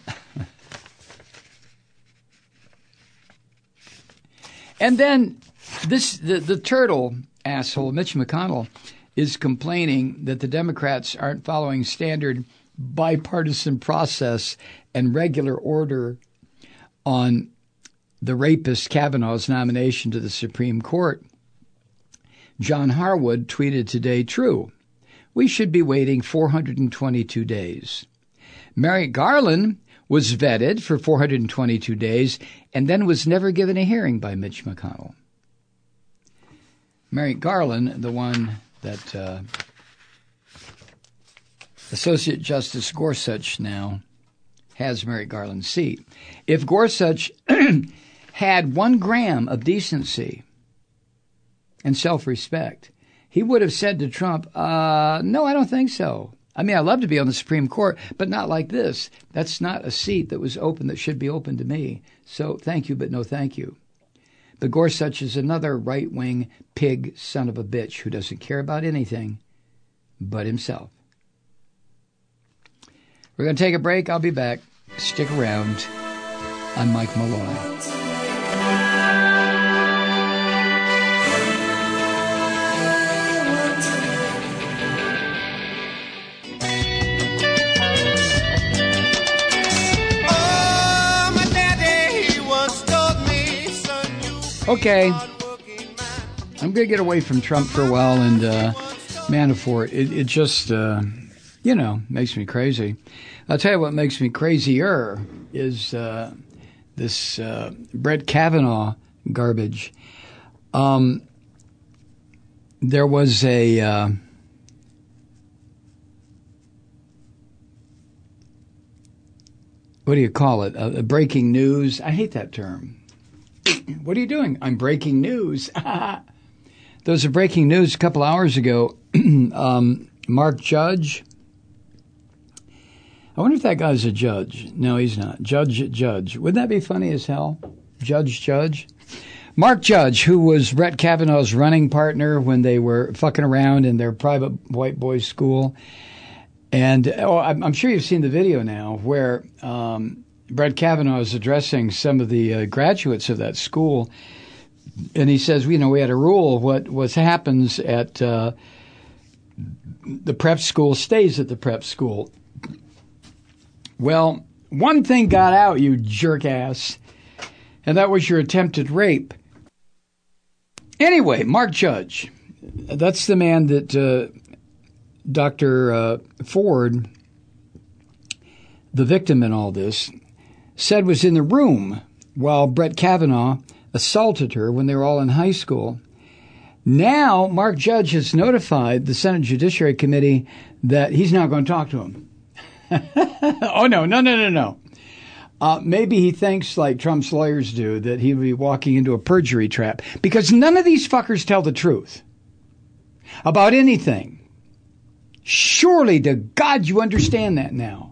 And then this the, the turtle asshole, Mitch McConnell, is complaining that the Democrats aren't following standard bipartisan process and regular order on the rapist Kavanaugh's nomination to the Supreme Court. John Harwood tweeted today, true, we should be waiting four hundred twenty-two days. Merrick Garland was vetted for four hundred twenty-two days and then was never given a hearing by Mitch McConnell. Merrick Garland, the one that uh, Associate Justice Gorsuch now has Merrick Garland's seat. If Gorsuch had one gram of decency and self-respect, he would have said to Trump, uh, no, I don't think so. I mean, I'd love to be on the Supreme Court, but not like this. That's not a seat that was open that should be open to me. So thank you, but no thank you. But Gorsuch is another right-wing pig son of a bitch who doesn't care about anything but himself. We're going to take a break. I'll be back. Stick around. I'm Mike Malloy. Okay, I'm going to get away from Trump for a while and uh, Manafort. It, it just, uh, you know, makes me crazy. I'll tell you what makes me crazier is uh, this uh, Brett Kavanaugh garbage. Um, there was a... Uh, what do you call it? A, a breaking news. I hate that term. What are you doing? I'm breaking news. There was a breaking news a couple hours ago. um, Mark Judge. I wonder if that guy's a judge. No, he's not. Judge, Judge. Wouldn't that be funny as hell? Judge, Judge. Mark Judge, who was Brett Kavanaugh's running partner when they were fucking around in their private white boys' school. And oh, I'm sure you've seen the video now where um, Brett Kavanaugh is addressing some of the uh, graduates of that school. And he says, you know, we had a rule. What, what happens at uh, the prep school stays at the prep school. Well, one thing got out, you jerk ass, and that was your attempted rape. Anyway, Mark Judge, that's the man that uh, Doctor Uh, Ford, the victim in all this, said was in the room while Brett Kavanaugh assaulted her when they were all in high school. Now, Mark Judge has notified the Senate Judiciary Committee that he's not going to talk to him. oh, no, no, no, no, no. Uh, maybe he thinks, like Trump's lawyers do, that he would be walking into a perjury trap. Because none of these fuckers tell the truth about anything. Surely to God you understand that now.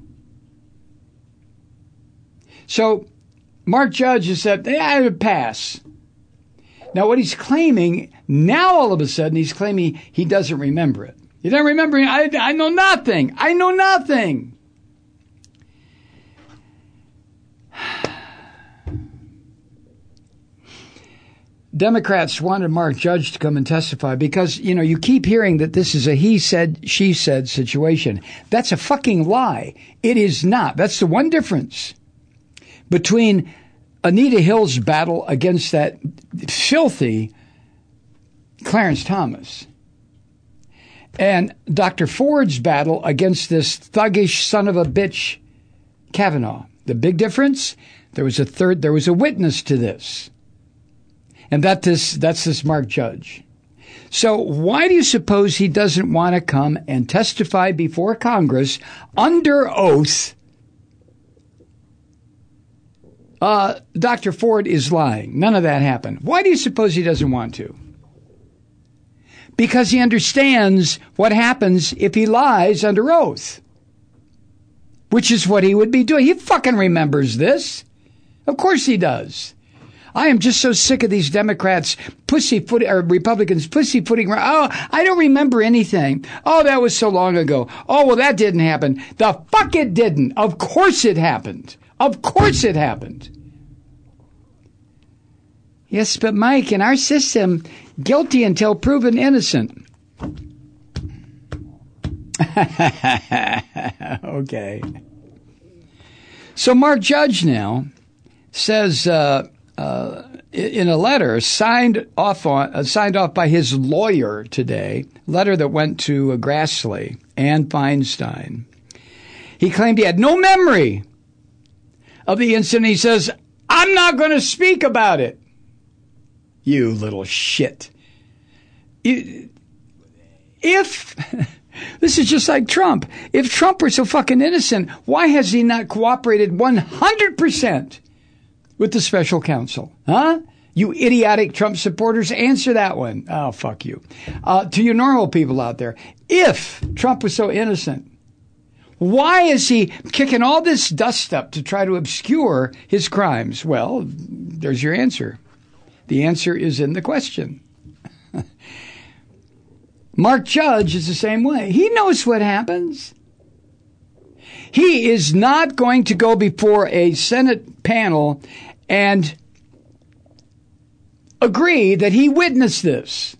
So Mark Judge has said, yeah, I would pass. Now what he's claiming, now all of a sudden he's claiming he doesn't remember it. He doesn't remember it. I, I know nothing. I know nothing. Democrats wanted Mark Judge to come and testify because, you know, you keep hearing that this is a he said, she said situation. That's a fucking lie. It is not. That's the one difference between Anita Hill's battle against that filthy Clarence Thomas and Doctor Ford's battle against this thuggish son of a bitch Kavanaugh. The big difference, there was a third, there was a witness to this. And that this, that's this Mark Judge. So why do you suppose he doesn't want to come and testify before Congress under oath? Uh, Doctor Ford is lying. None of that happened. Why do you suppose he doesn't want to? Because he understands what happens if he lies under oath, which is what he would be doing. He fucking remembers this. Of course he does. I am just so sick of these Democrats pussyfooting, or Republicans pussyfooting around. Oh, I don't remember anything. Oh, that was so long ago. Oh, well, that didn't happen. The fuck it didn't. Of course it happened. Of course it happened. Yes, but Mike, in our system, guilty until proven innocent. Okay. So Mark Judge now says, uh, Uh, in a letter signed off on, uh, signed off by his lawyer today, letter that went to uh, Grassley and Feinstein. He claimed he had no memory of the incident. He says, I'm not going to speak about it. You little shit. You, if, this is just like Trump. If Trump were so fucking innocent, why has he not cooperated one hundred percent? With the special counsel, huh? You idiotic Trump supporters, answer that one. Oh, fuck you. Uh, to you normal people out there, if Trump was so innocent, why is he kicking all this dust up to try to obscure his crimes? Well, there's your answer. The answer is in the question. Mark Judge is the same way. He knows what happens. He is not going to go before a Senate panel and agree that he witnessed this.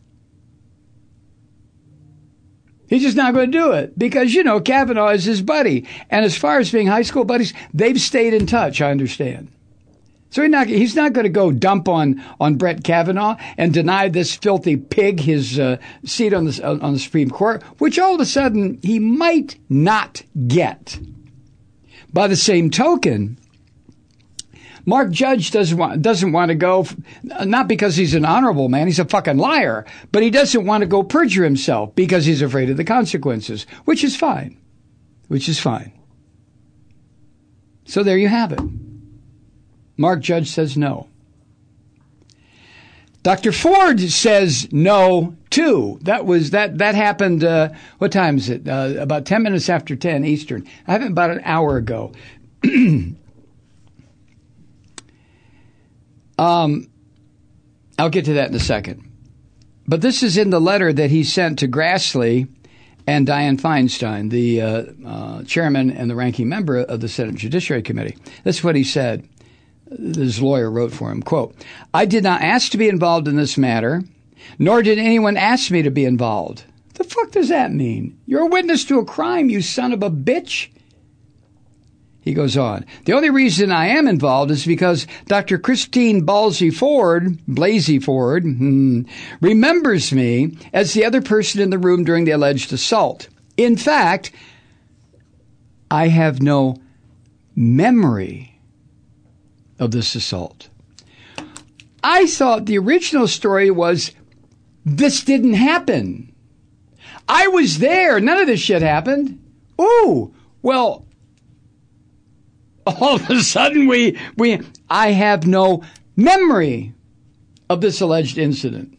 He's just not going to do it because, you know, Kavanaugh is his buddy. And as far as being high school buddies, they've stayed in touch, I understand. So he's not, he's not going to go dump on, on Brett Kavanaugh and deny this filthy pig his uh, seat on the, on the Supreme Court, which all of a sudden he might not get. By the same token, Mark Judge doesn't want, doesn't want to go, not because he's an honorable man, he's a fucking liar, but he doesn't want to go perjure himself because he's afraid of the consequences, which is fine, which is fine. So there you have it. Mark Judge says no. Doctor Ford says no, too. That was, that, that happened, uh, what time is it? Uh, about ten minutes after ten Eastern. I happened about an hour ago. um, I'll get to that in a second. But this is in the letter that he sent to Grassley and Dianne Feinstein, the, uh, uh, chairman and the ranking member of the Senate Judiciary Committee. That's what he said. His lawyer wrote for him, quote, I did not ask to be involved in this matter, nor did anyone ask me to be involved. The fuck does that mean? You're a witness to a crime, you son of a bitch. He goes on. The only reason I am involved is because Doctor Christine Ballsy Ford, Blasey Ford, hmm, remembers me as the other person in the room during the alleged assault. In fact, I have no memory of this assault. I thought the original story was this didn't happen. I was there. None of this shit happened. Ooh, well, all of a sudden we, we, I have no memory of this alleged incident.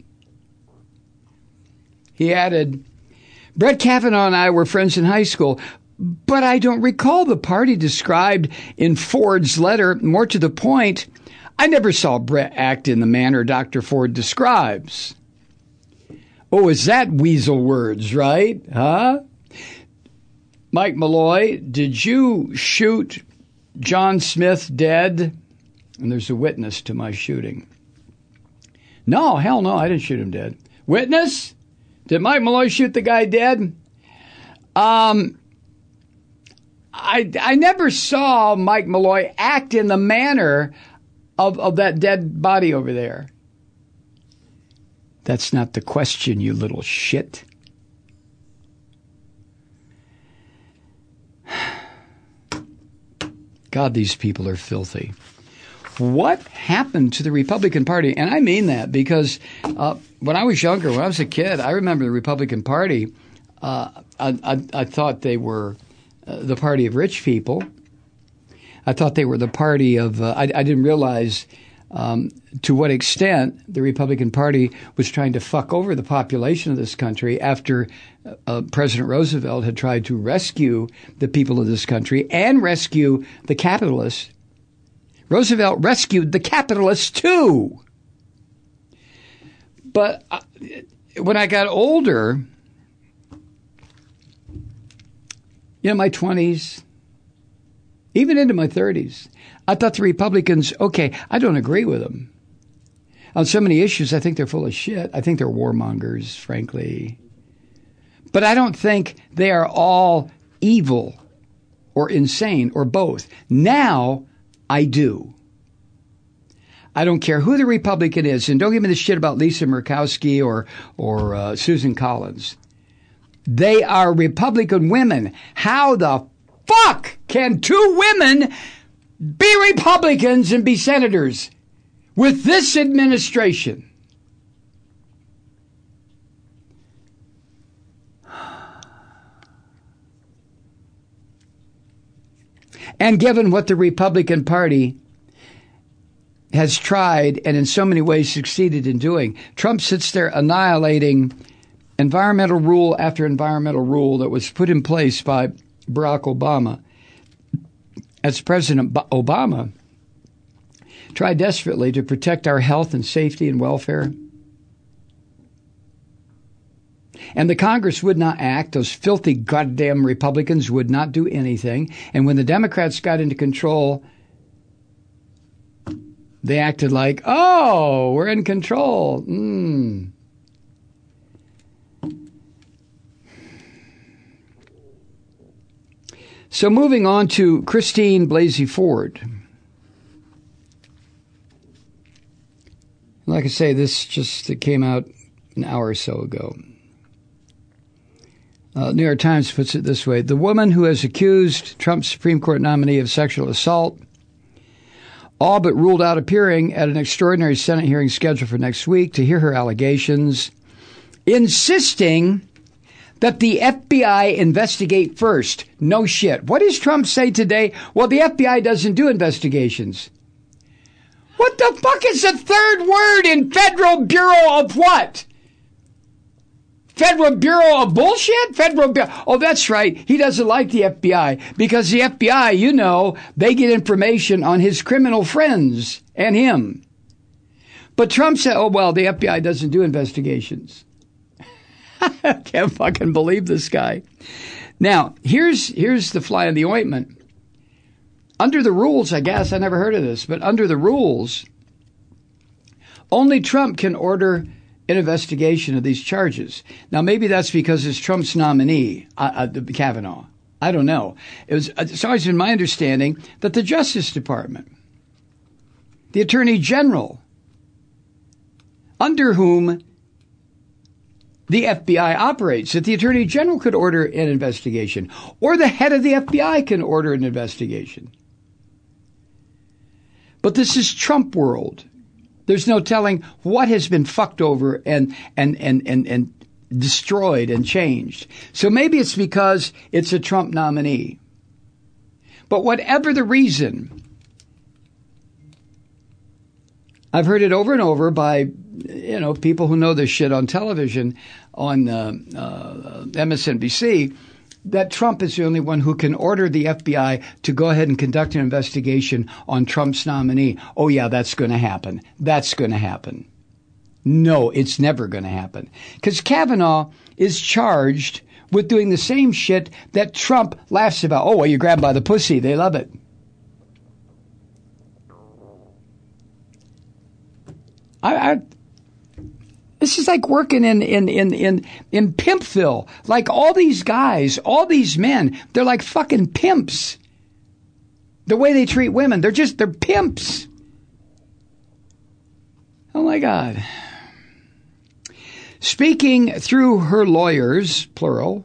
He added, Brett Kavanaugh and I were friends in high school, but I don't recall the party described in Ford's letter. More to the point, I never saw Brett act in the manner Doctor Ford describes. Oh, is that weasel words, right? Huh? Mike Malloy, did you shoot John Smith dead? And there's a witness to my shooting. No, hell no, I didn't shoot him dead. Witness? Did Mike Malloy shoot the guy dead? Um, I, I never saw Mike Malloy act in the manner of, of that dead body over there. That's not the question, you little shit. God, these people are filthy. What happened to the Republican Party? And I mean that because uh, when I was younger, when I was a kid, I remember the Republican Party. Uh, I, I, I thought they were uh, the party of rich people. I thought they were the party of. Uh, I, I didn't realize um, to what extent the Republican Party was trying to fuck over the population of this country after uh, President Roosevelt had tried to rescue the people of this country and rescue the capitalists. Roosevelt rescued the capitalists too. But uh, when I got older, you know, my twenties, even into my thirties, I thought the Republicans, okay, I don't agree with them. On so many issues, I think they're full of shit. I think they're warmongers, frankly. But I don't think they are all evil or insane or both. Now, I do. I don't care who the Republican is, and don't give me the shit about Lisa Murkowski or or uh, Susan Collins. They are Republican women. How the fuck can two women be Republicans and be senators with this administration? And given what the Republican Party has tried and in so many ways succeeded in doing, Trump sits there annihilating environmental rule after environmental rule that was put in place by Barack Obama. As President Obama tried desperately to protect our health and safety and welfare. And the Congress would not act. Those filthy goddamn Republicans would not do anything. And when the Democrats got into control, they acted like, oh, we're in control. Mm. So moving on to Christine Blasey Ford. Like I say, this just came out an hour or so ago. Uh, New York Times puts it this way. The woman who has accused Trump's Supreme Court nominee of sexual assault all but ruled out appearing at an extraordinary Senate hearing scheduled for next week to hear her allegations, insisting that the F B I investigate first. No shit. What does Trump say today? Well, the F B I doesn't do investigations. What the fuck is the third word in Federal Bureau of what? Federal Bureau of Bullshit? Federal Bureau. Oh, that's right. He doesn't like the F B I because the F B I, you know, they get information on his criminal friends and him. But Trump said, oh, well, the F B I doesn't do investigations. I can't fucking believe this guy. Now, here's here's the fly in the ointment. Under the rules, I guess, I never heard of this, but under the rules, only Trump can order an investigation of these charges. Now, maybe that's because it's Trump's nominee, uh, uh, Kavanaugh. I don't know. It was, it's always been my understanding that the Justice Department, the Attorney General, under whom the F B I operates, that the Attorney General could order an investigation, or the head of the F B I can order an investigation. But this is Trump world. There's no telling what has been fucked over and and and and, and destroyed and changed. So maybe it's because it's a Trump nominee. But whatever the reason, I've heard it over and over by, you know, people who know this shit on television, on uh, uh, M S N B C, that Trump is the only one who can order the F B I to go ahead and conduct an investigation on Trump's nominee. Oh, yeah, that's going to happen. That's going to happen. No, it's never going to happen. Because Kavanaugh is charged with doing the same shit that Trump laughs about. Oh, well, you're grabbed by the pussy. They love it. I, I This is like working in, in, in, in, in Pimpville. Like all these guys, all these men, they're like fucking pimps. The way they treat women, they're just, they're pimps. Oh my God. Speaking through her lawyers, plural,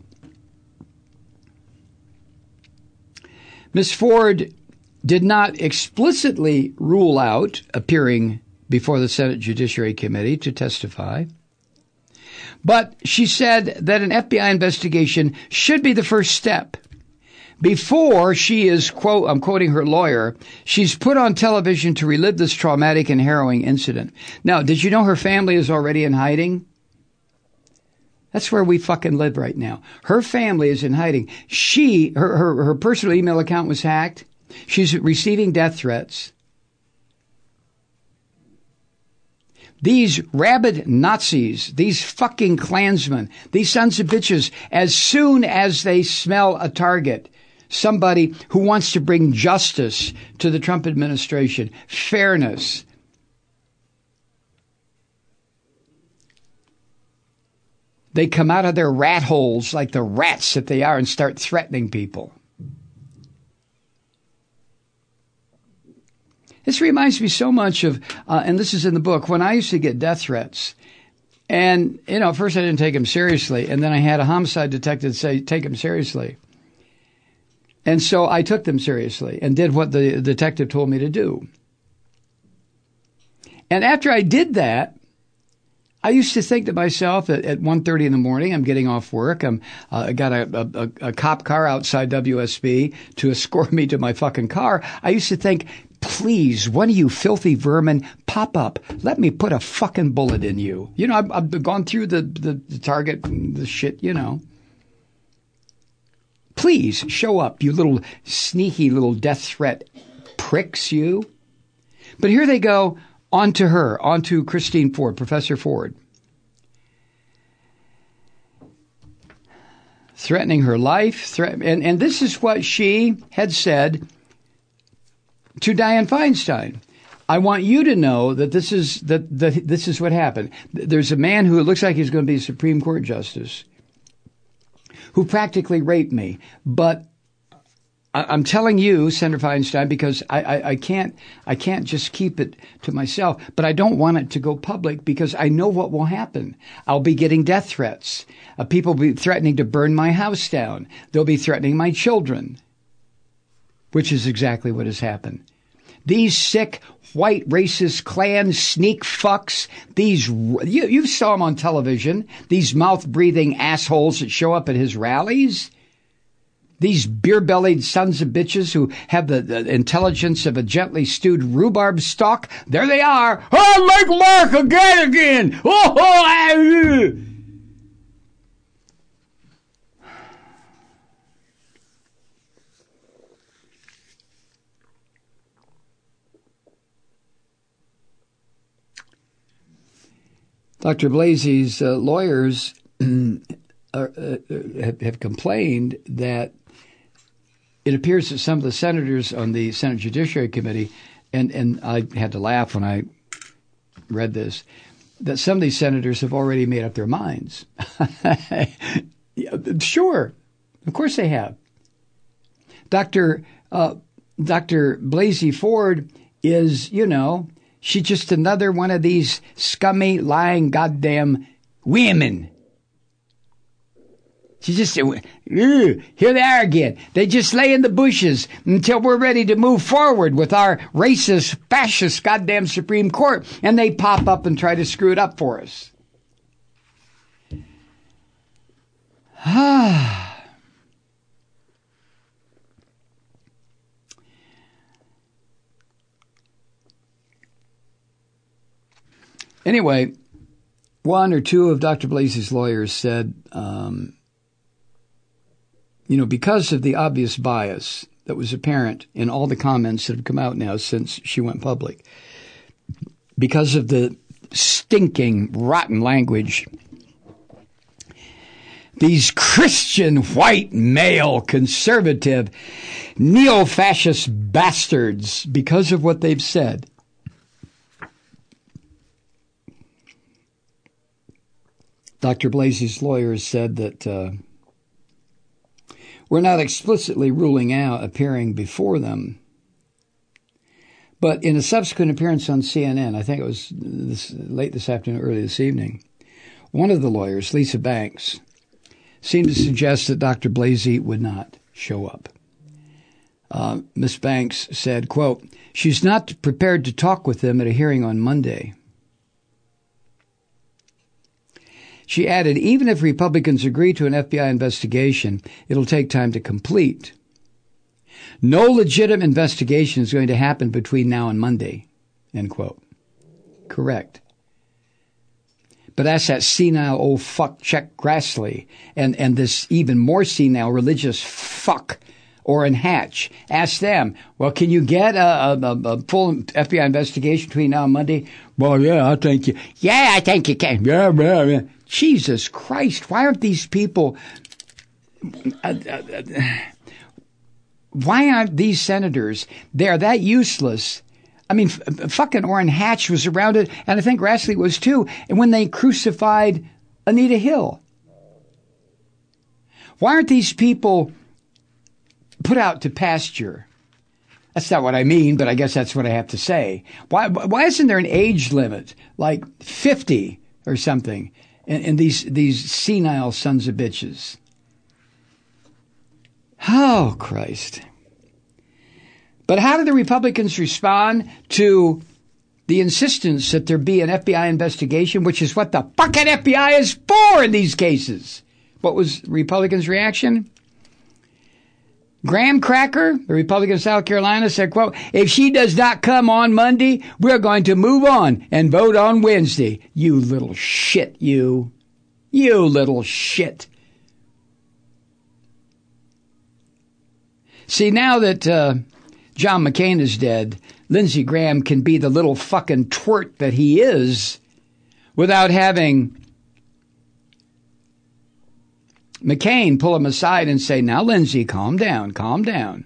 Miz Ford did not explicitly rule out appearing before the Senate Judiciary Committee to testify, but she said that an F B I investigation should be the first step. Before she is, quote, I'm quoting her lawyer, she's put on television to relive this traumatic and harrowing incident. Now, did you know her family is already in hiding? That's where we fucking live right now. Her family is in hiding. She, her, her, her personal email account was hacked. She's receiving death threats. These rabid Nazis, these fucking Klansmen, these sons of bitches, as soon as they smell a target, somebody who wants to bring justice to the Trump administration, fairness, they come out of their rat holes like the rats that they are and start threatening people. This reminds me so much of, uh, and this is in the book, when I used to get death threats. And, you know, at first I didn't take them seriously. And then I had a homicide detective say, take them seriously. And so I took them seriously and did what the detective told me to do. And after I did that, I used to think to myself at, at one thirty in the morning, I'm getting off work. I'm, uh, I got a, a, a cop car outside W S B to escort me to my fucking car. I used to think, please, one of you filthy vermin, pop up. Let me put a fucking bullet in you. You know, I've, I've gone through the, the, the target, the shit, you know. Please show up, you little sneaky little death threat pricks, you. But here they go, on to her, on to Christine Ford, Professor Ford. Threatening her life. Threat- and, and this is what she had said to Dianne Feinstein. I want you to know that this is that, that this is what happened. There's a man who looks like he's going to be a Supreme Court justice who practically raped me. But I, I'm telling you, Senator Feinstein, because I, I, I can't I can't just keep it to myself. But I don't want it to go public because I know what will happen. I'll be getting death threats. Uh, people will be threatening to burn my house down. They'll be threatening my children, which is exactly what has happened. These sick, white, racist Klan sneak fucks, these, you, you saw them on television, these mouth-breathing assholes that show up at his rallies, these beer-bellied sons of bitches who have the, the intelligence of a gently stewed rhubarb stalk, there they are. Oh, Mike Mark again, again. Oh, oh, ah, Doctor Blasey's uh, lawyers are, uh, have, have complained that it appears that some of the senators on the Senate Judiciary Committee, and, and I had to laugh when I read this, that some of these senators have already made up their minds. Yeah, sure, of course they have. Doctor Uh, Doctor Blasey Ford is, you know, she's just another one of these scummy, lying, goddamn women. She just, uh, here they are again. They just lay in the bushes until we're ready to move forward with our racist, fascist, goddamn Supreme Court, and they pop up and try to screw it up for us. Ah. Anyway, one or two of Doctor Blasey's lawyers said, um, you know, because of the obvious bias that was apparent in all the comments that have come out now since she went public, because of the stinking, rotten language, these Christian, white, male, conservative, neo-fascist bastards, because of what they've said, Doctor Blasey's lawyers said that uh, we're not explicitly ruling out appearing before them. But in a subsequent appearance on C N N, I think it was this, late this afternoon, early this evening, one of the lawyers, Lisa Banks, seemed to suggest that Doctor Blasey would not show up. Uh, Miz Banks said, quote, she's not prepared to talk with them at a hearing on Monday. She added, even if Republicans agree to an F B I investigation, it'll take time to complete. No legitimate investigation is going to happen between now and Monday, end quote. Correct. But that's that senile old fuck Chuck Grassley and, and this even more senile religious fuck Orrin Hatch. Ask them, well, can you get a, a, a full F B I investigation between now and Monday? Well, yeah, I think you, yeah, I think you can. Yeah, yeah, yeah. Jesus Christ, why aren't these people, uh, uh, uh, why aren't these senators, they're that useless? I mean, f- fucking Orrin Hatch was around it, and I think Grassley was too, and when they crucified Anita Hill. Why aren't these people put out to pasture? That's not what I mean, but I guess that's what I have to say. Why, why isn't there an age limit, like fifty or something? And, and these these senile sons of bitches. Oh, Christ. But how did the Republicans respond to the insistence that there be an F B I investigation, which is what the fucking F B I is for in these cases? What was Republicans' reaction? Graham Cracker, the Republican of South Carolina, said, quote, if she does not come on Monday, we're going to move on and vote on Wednesday. You little shit, you. You little shit. See, now that uh, John McCain is dead, Lindsey Graham can be the little fucking twerp that he is without having McCain pull him aside and say, now, Lindsey, calm down, calm down.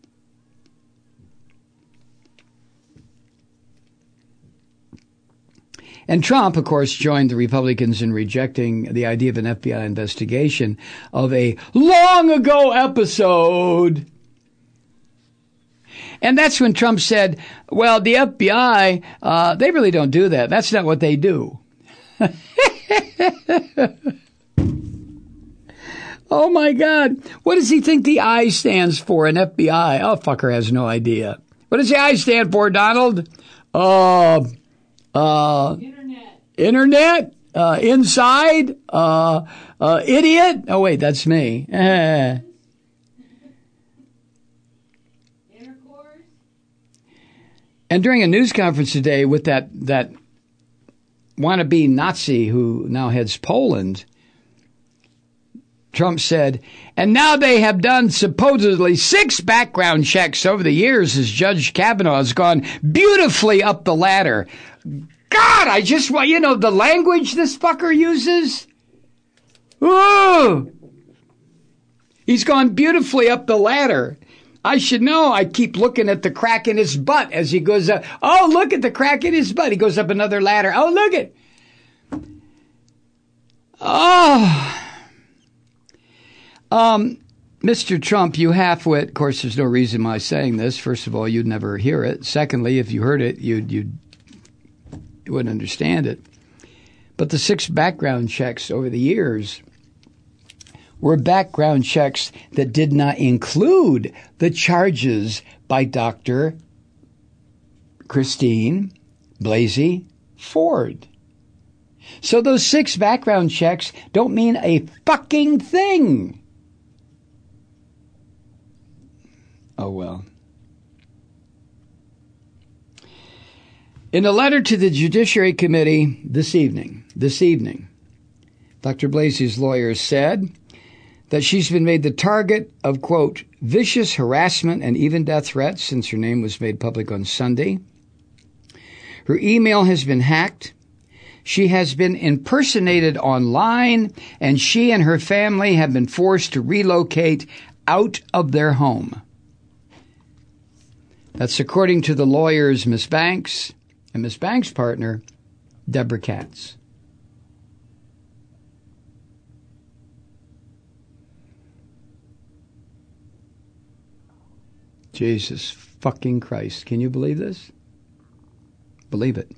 And Trump, of course, joined the Republicans in rejecting the idea of an F B I investigation of a long ago episode. And that's when Trump said, well, the F B I, uh, they really don't do that. That's not what they do. Oh, my God. What does he think the I stands for in F B I? Oh, fucker has no idea. What does the I stand for, Donald? Uh, uh, Internet. Internet? Uh, inside? Uh, uh, idiot? Oh, wait, that's me. Uh. Intercourse? And during a news conference today with that, that wannabe Nazi who now heads Poland, Trump said, and now they have done supposedly six background checks over the years as Judge Kavanaugh has gone beautifully up the ladder. God, I just want, you know, the language this fucker uses. Ooh. He's gone beautifully up the ladder. I should know. I keep looking at the crack in his butt as he goes up. Oh, look at the crack in his butt. He goes up another ladder. Oh, look at. Oh. Um, Mister Trump, you half-wit. Of course, there's no reason why I'm saying this. First of all, you'd never hear it. Secondly, if you heard it, you'd, you'd, you wouldn't understand it. But the six background checks over the years were background checks that did not include the charges by Doctor Christine Blasey Ford. So those six background checks don't mean a fucking thing. Oh, well. In a letter to the Judiciary Committee this evening, this evening, Doctor Blasey's lawyer said that she's been made the target of, quote, vicious harassment and even death threats since her name was made public on Sunday. Her email has been hacked. She has been impersonated online, and she and her family have been forced to relocate out of their home. That's according to the lawyers Miz Banks and Miz Banks' partner, Deborah Katz. Jesus fucking Christ. Can you believe this? Believe it.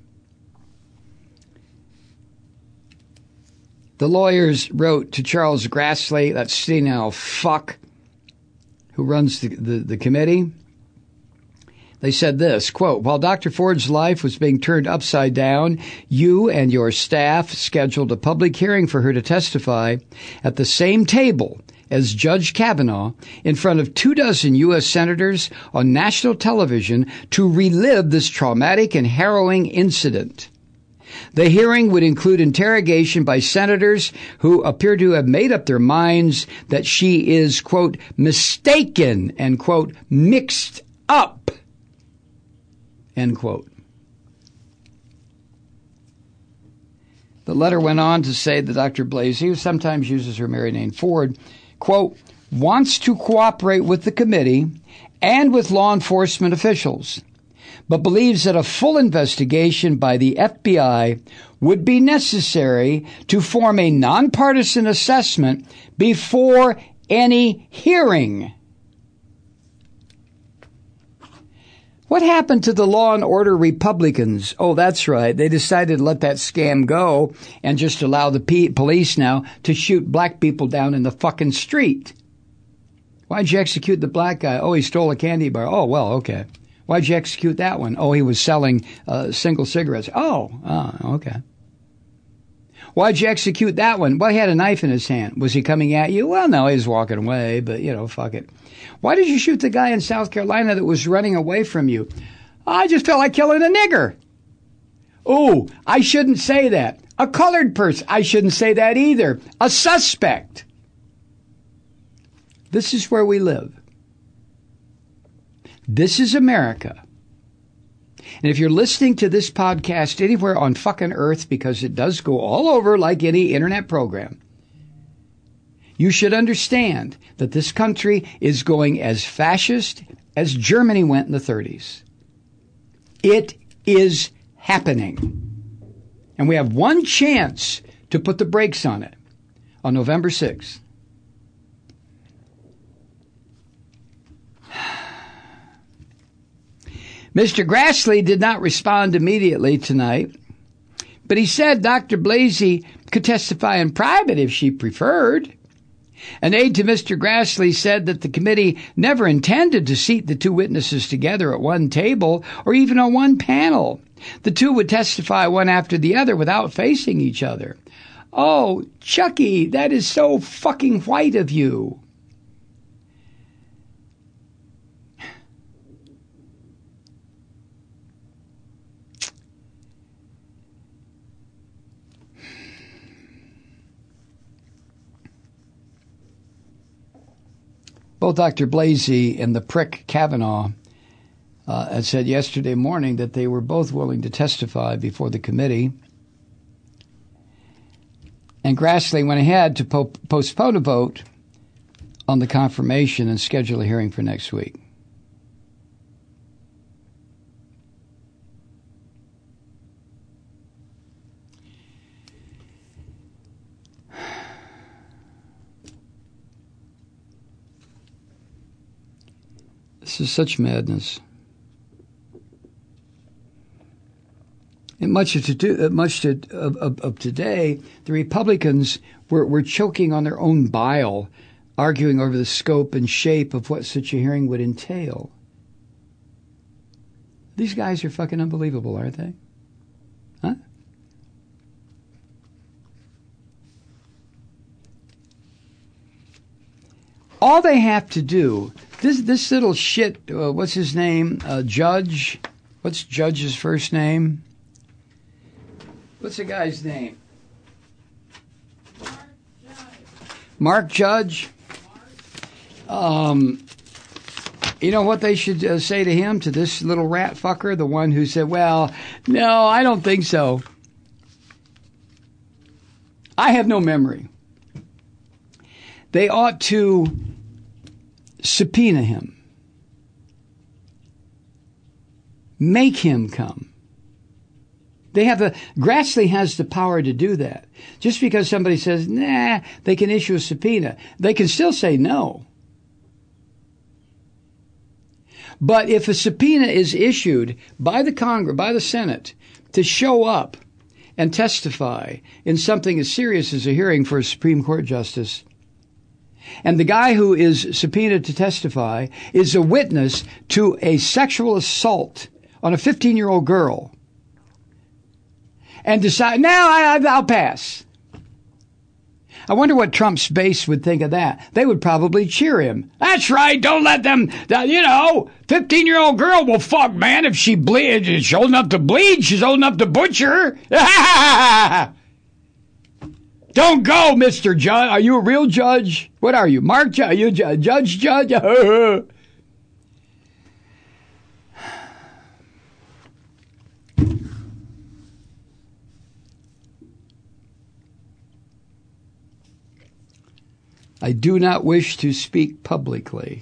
The lawyers wrote to Charles Grassley, that senile fuck who runs the, the, the committee. They said this, quote, while Doctor Ford's life was being turned upside down, you and your staff scheduled a public hearing for her to testify at the same table as Judge Kavanaugh in front of two dozen U S senators on national television to relive this traumatic and harrowing incident. The hearing would include interrogation by senators who appear to have made up their minds that she is, quote, mistaken and, quote, mixed up, end quote. The letter went on to say that Doctor Blasey, who sometimes uses her married name Ford, quote, wants to cooperate with the committee and with law enforcement officials, but believes that a full investigation by the F B I would be necessary to form a nonpartisan assessment before any hearing. What happened to the law and order Republicans? Oh, that's right. They decided to let that scam go and just allow the p- police now to shoot black people down in the fucking street. Why'd you execute the black guy? Oh, he stole a candy bar. Oh, well, okay. Why'd you execute that one? Oh, he was selling uh, single cigarettes. Oh, oh, okay. Why'd you execute that one? Well, he had a knife in his hand. Was he coming at you? Well, no, he was walking away, but, you know, fuck it. Why did you shoot the guy in South Carolina that was running away from you? I just felt like killing a nigger. Oh, I shouldn't say that. A colored person. I shouldn't say that either. A suspect. This is where we live. This is America. And if you're listening to this podcast anywhere on fucking earth, because it does go all over like any internet program, you should understand that this country is going as fascist as Germany went in the thirties. It is happening. And we have one chance to put the brakes on it on November sixth. Mister Grassley did not respond immediately tonight, but he said Doctor Blasey could testify in private if she preferred. An aide to Mister Grassley said that the committee never intended to seat the two witnesses together at one table or even on one panel. The two would testify one after the other without facing each other. Oh, Chucky, that is so fucking white of you. Both Doctor Blasey and the prick Kavanaugh uh, had said yesterday morning that they were both willing to testify before the committee. And Grassley went ahead to po- postpone a vote on the confirmation and schedule a hearing for next week. This is such madness. And much of, to, much to, of, of, of today, the Republicans were, were choking on their own bile, arguing over the scope and shape of what such a hearing would entail. These guys are fucking unbelievable, aren't they? Huh? All they have to do, this this little shit, uh, what's his name? Uh, Judge? What's Judge's first name? What's the guy's name? Mark Judge. Um, you know what they should uh, say to him, to this little rat fucker, the one who said, well, no, I don't think so. I have no memory. They ought to subpoena him. Make him come. They have the, Grassley has the power to do that. Just because somebody says, nah, they can issue a subpoena. They can still say no. But if a subpoena is issued by the Congress, by the Senate, to show up and testify in something as serious as a hearing for a Supreme Court justice, and the guy who is subpoenaed to testify is a witness to a sexual assault on a fifteen-year-old girl, and decide, now I, I'll pass. I wonder what Trump's base would think of that. They would probably cheer him. That's right. Don't let them, you know, fifteen-year-old girl will fuck, man. If she bleeds, she's old enough to bleed. She's old enough to butcher. Don't go, Mister Judge. Are you a real judge? What are you? Mark Judge? Are you a judge, judge? I do not wish to speak publicly.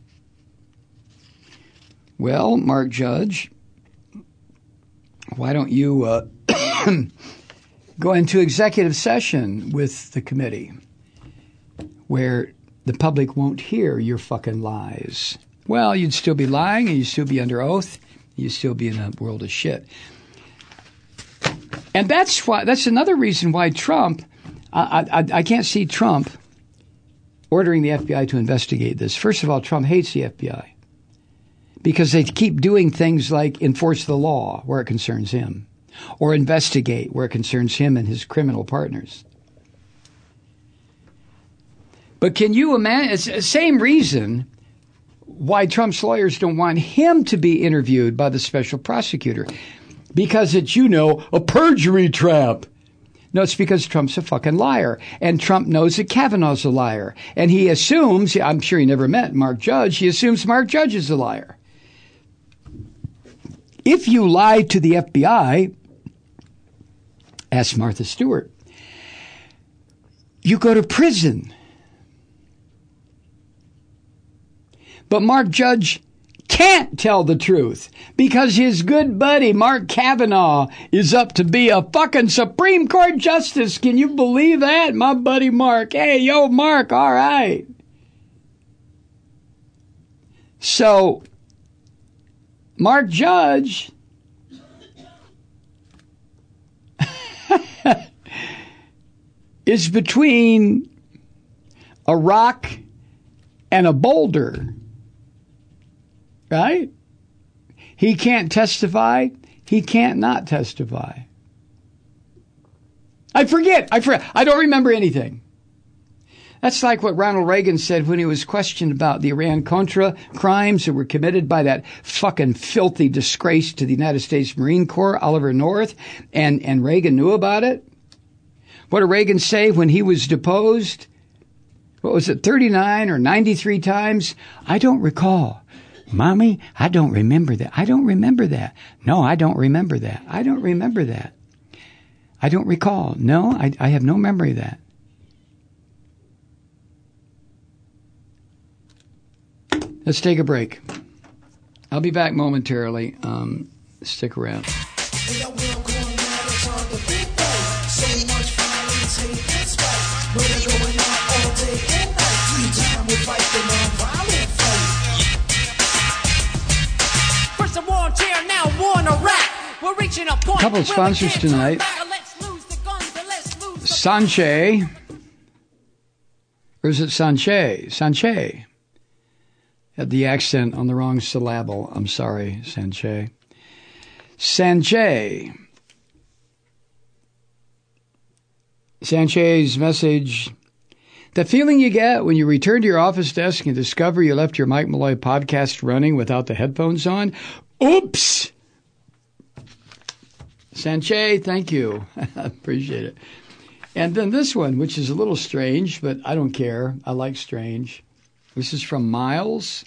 Well, Mark Judge, why don't you uh, go into executive session with the committee where the public won't hear your fucking lies? Well, you'd still be lying and you'd still be under oath. You'd still be in a world of shit. And that's why. That's another reason why Trump, I, I, I can't see Trump ordering the F B I to investigate this. First of all, Trump hates the F B I because they keep doing things like enforce the law where it concerns him or investigate where it concerns him and his criminal partners. But can you imagine? It's the same reason why Trump's lawyers don't want him to be interviewed by the special prosecutor, because it's, you know, a perjury trap. No, it's because Trump's a fucking liar. And Trump knows that Kavanaugh's a liar. And he assumes, I'm sure he never met Mark Judge, he assumes Mark Judge is a liar. If you lie to the F B I, ask Martha Stewart, you go to prison. But Mark Judge can't tell the truth because his good buddy Mark Kavanaugh is up to be a fucking Supreme Court justice. Can you believe that? My buddy Mark. Hey, yo, Mark, all right. So, Mark Judge is between a rock and a boulder. Right? He can't testify. He can't not testify. I forget. I forget. I don't remember anything. That's like what Ronald Reagan said when he was questioned about the Iran-Contra crimes that were committed by that fucking filthy disgrace to the United States Marine Corps, Oliver North, and, and Reagan knew about it. What did Reagan say when he was deposed? What was it, thirty-nine or ninety-three times? I don't recall. Mommy, I don't remember that. I don't remember that. No, I don't remember that. I don't remember that. I don't recall. No, I, I have no memory of that. Let's take a break. I'll be back momentarily. Um, stick around. A couple of sponsors tonight. Sanche. Or is it Sanche? Sanche. Had the accent on the wrong syllable. I'm sorry, Sanche. Sanche. Sanche's message. The feeling you get when you return to your office desk and discover you left your Mike Malloy podcast running without the headphones on. Oops! Sanche, thank you. I appreciate it. And then this one, which is a little strange, but I don't care. I like strange. This is from Miles.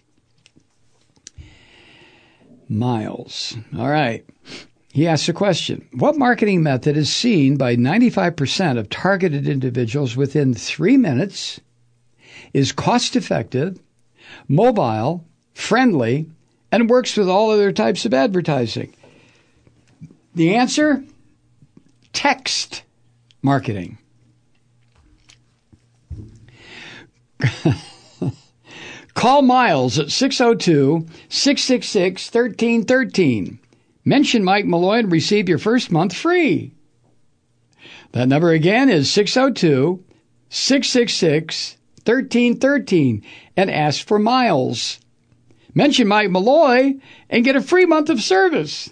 Miles. All right. He asks a question. What marketing method is seen by ninety-five percent of targeted individuals within three minutes, is cost-effective, mobile, friendly, and works with all other types of advertising? The answer? Text marketing. Call Miles at six oh two, six six six, one three one three. Mention Mike Malloy and receive your first month free. That number again is six oh two, six six six, one three one three and ask for Miles. Mention Mike Malloy and get a free month of service.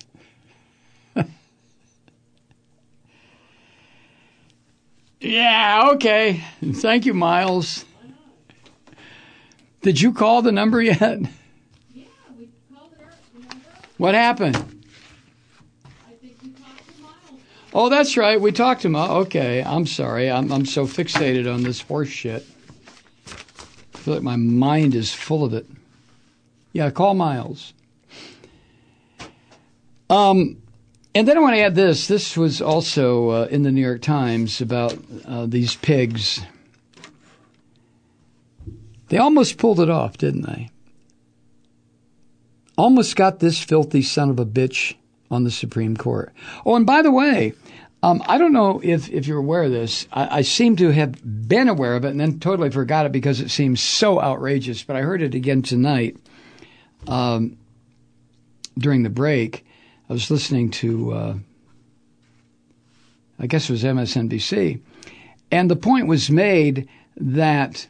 Yeah, okay. Thank you, Miles. Did you call the number yet? Yeah, we called it our number. What happened? I think we talked to Miles. Oh, that's right. We talked to him. Okay, I'm sorry. I'm I'm so fixated on this horse shit. I feel like my mind is full of it. Yeah, call Miles. Um, and then I want to add this. This was also uh, in the New York Times about uh, these pigs. They almost pulled it off, didn't they? Almost got this filthy son of a bitch on the Supreme Court. Oh, and by the way, um, I don't know if, if you're aware of this. I, I seem to have been aware of it and then totally forgot it because it seems so outrageous. But I heard it again tonight um, during the break. I was listening to, uh, I guess it was M S N B C. And the point was made that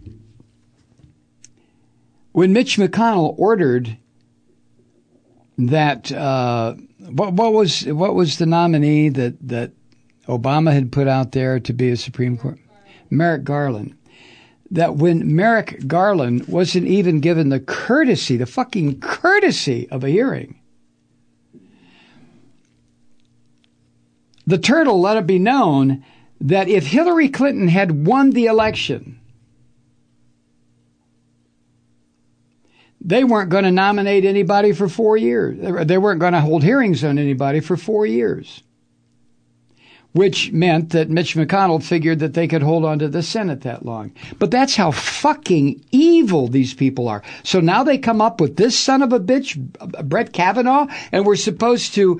when Mitch McConnell ordered that, uh, what, what was what was the nominee that, that Obama had put out there to be a Supreme Court? Merrick Garland. That when Merrick Garland wasn't even given the courtesy, the fucking courtesy of a hearing, the turtle let it be known that if Hillary Clinton had won the election, they weren't going to nominate anybody for four years. They weren't going to hold hearings on anybody for four years, which meant that Mitch McConnell figured that they could hold on to the Senate that long. But that's how fucking evil these people are. So now they come up with this son of a bitch, Brett Kavanaugh, and we're supposed to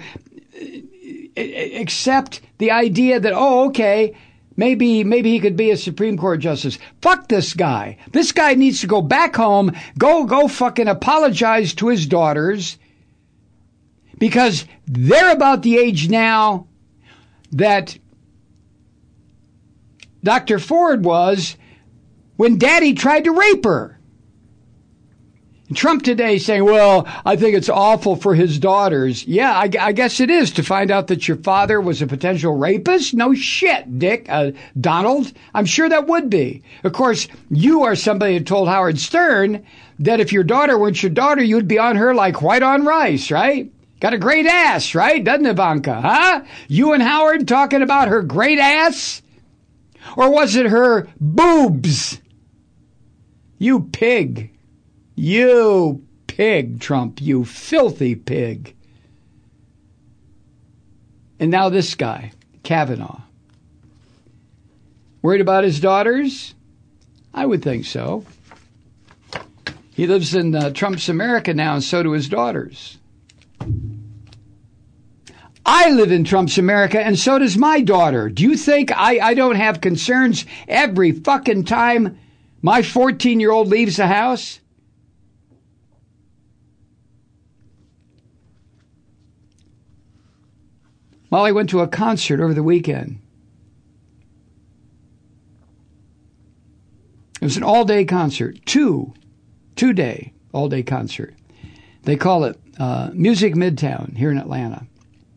accept the idea that, oh, okay, maybe maybe he could be a Supreme Court justice. Fuck this guy. This guy needs to go back home, go go fucking apologize to his daughters, because they're about the age now that Doctor Ford was when Daddy tried to rape her. Trump today saying, well, I think it's awful for his daughters. Yeah, I, I guess it is to find out that your father was a potential rapist. No shit, Dick, uh, Donald. I'm sure that would be. Of course, you are somebody who told Howard Stern that if your daughter weren't your daughter, you'd be on her like white on rice, right? Got a great ass, right? Doesn't it, Ivanka? Huh? You and Howard talking about her great ass? Or was it her boobs? You pig. You pig, Trump, you filthy pig. And now this guy, Kavanaugh. Worried about his daughters? I would think so. He lives in uh, Trump's America now, and so do his daughters. I live in Trump's America, and so does my daughter. Do you think I, I don't have concerns every fucking time my fourteen-year-old leaves the house? Molly went to a concert over the weekend. It was an all-day concert, two, two-day all-day concert. They call it uh, Music Midtown here in Atlanta.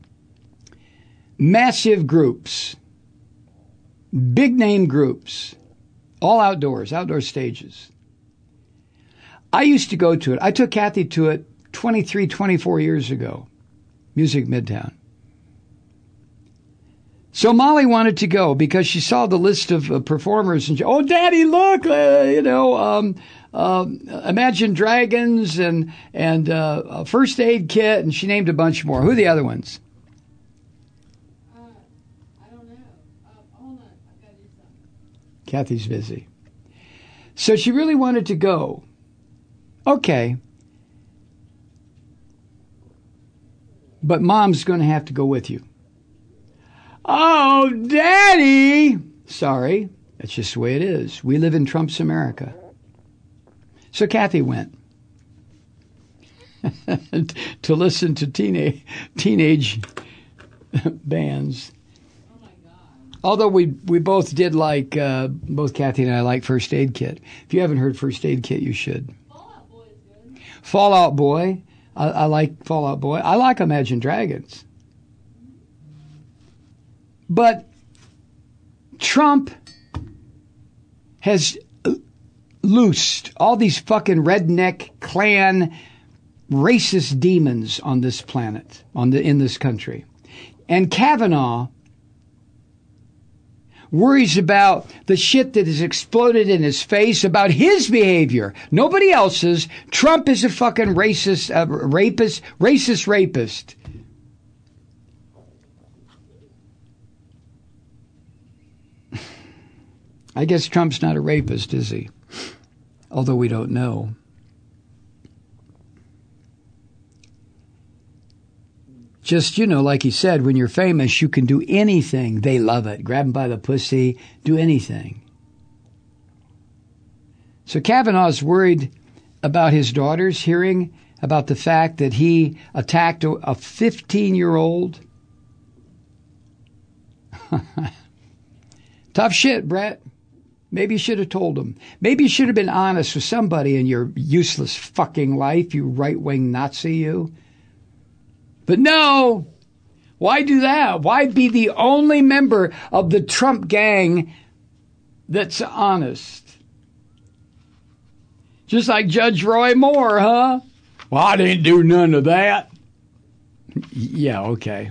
Massive groups, big-name groups, all outdoors, outdoor stages. I used to go to it. I took Kathy to it twenty-three, twenty-four years ago, Music Midtown. So Molly wanted to go because she saw the list of uh, performers and she, oh, Daddy, look, uh, you know, um, uh, Imagine Dragons and and uh, a First Aid Kit, and she named a bunch more. Who are the other ones? Uh, I don't know. Uh, hold on, I've got to do something. Kathy's busy. So she really wanted to go. Okay. But Mom's going to have to go with you. Oh, Daddy! Sorry, that's just the way it is. We live in Trump's America. So Kathy went to listen to teenage teenage bands. Oh my God. Although we we both did like, uh, both Kathy and I like First Aid Kit. If you haven't heard First Aid Kit, you should. Fallout Boy is good. Fall Out Boy. I, I like Fall Out Boy. I like Imagine Dragons. But Trump has loosed all these fucking redneck Klan racist demons on this planet, on the in this country. And Kavanaugh worries about the shit that has exploded in his face about his behavior, nobody else's. Trump is a fucking racist, uh, rapist, racist rapist. I guess Trump's not a rapist, is he? Although we don't know. Just, you know, like he said, when you're famous, you can do anything. They love it. Grab them by the pussy, do anything. So Kavanaugh's worried about his daughters hearing about the fact that he attacked a fifteen-year-old. Tough shit, Brett. Maybe you should have told him. Maybe you should have been honest with somebody in your useless fucking life, you right-wing Nazi, you. But no, why do that? Why be the only member of the Trump gang that's honest? Just like Judge Roy Moore, huh? Well, I didn't do none of that. Yeah, okay.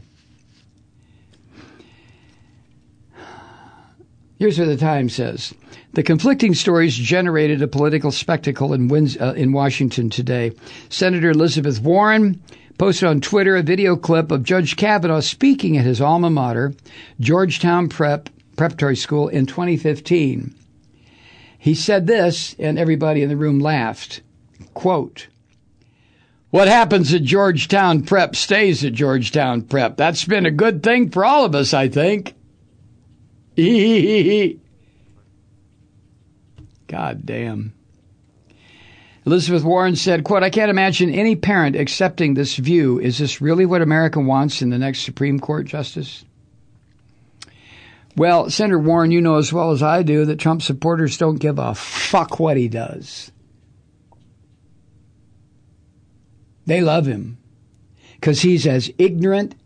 Here's what the Times says. The conflicting stories generated a political spectacle in, Wins- uh, in Washington today. Senator Elizabeth Warren posted on Twitter a video clip of Judge Kavanaugh speaking at his alma mater, Georgetown Prep Preparatory School, in twenty fifteen. He said this, and everybody in the room laughed. Quote, "What happens at Georgetown Prep stays at Georgetown Prep. That's been a good thing for all of us, I think." God damn. Elizabeth Warren said, quote, "I can't imagine any parent accepting this view. Is this really what America wants in the next Supreme Court justice?" Well, Senator Warren, you know as well as I do that Trump supporters don't give a fuck what he does. They love him because he's as ignorant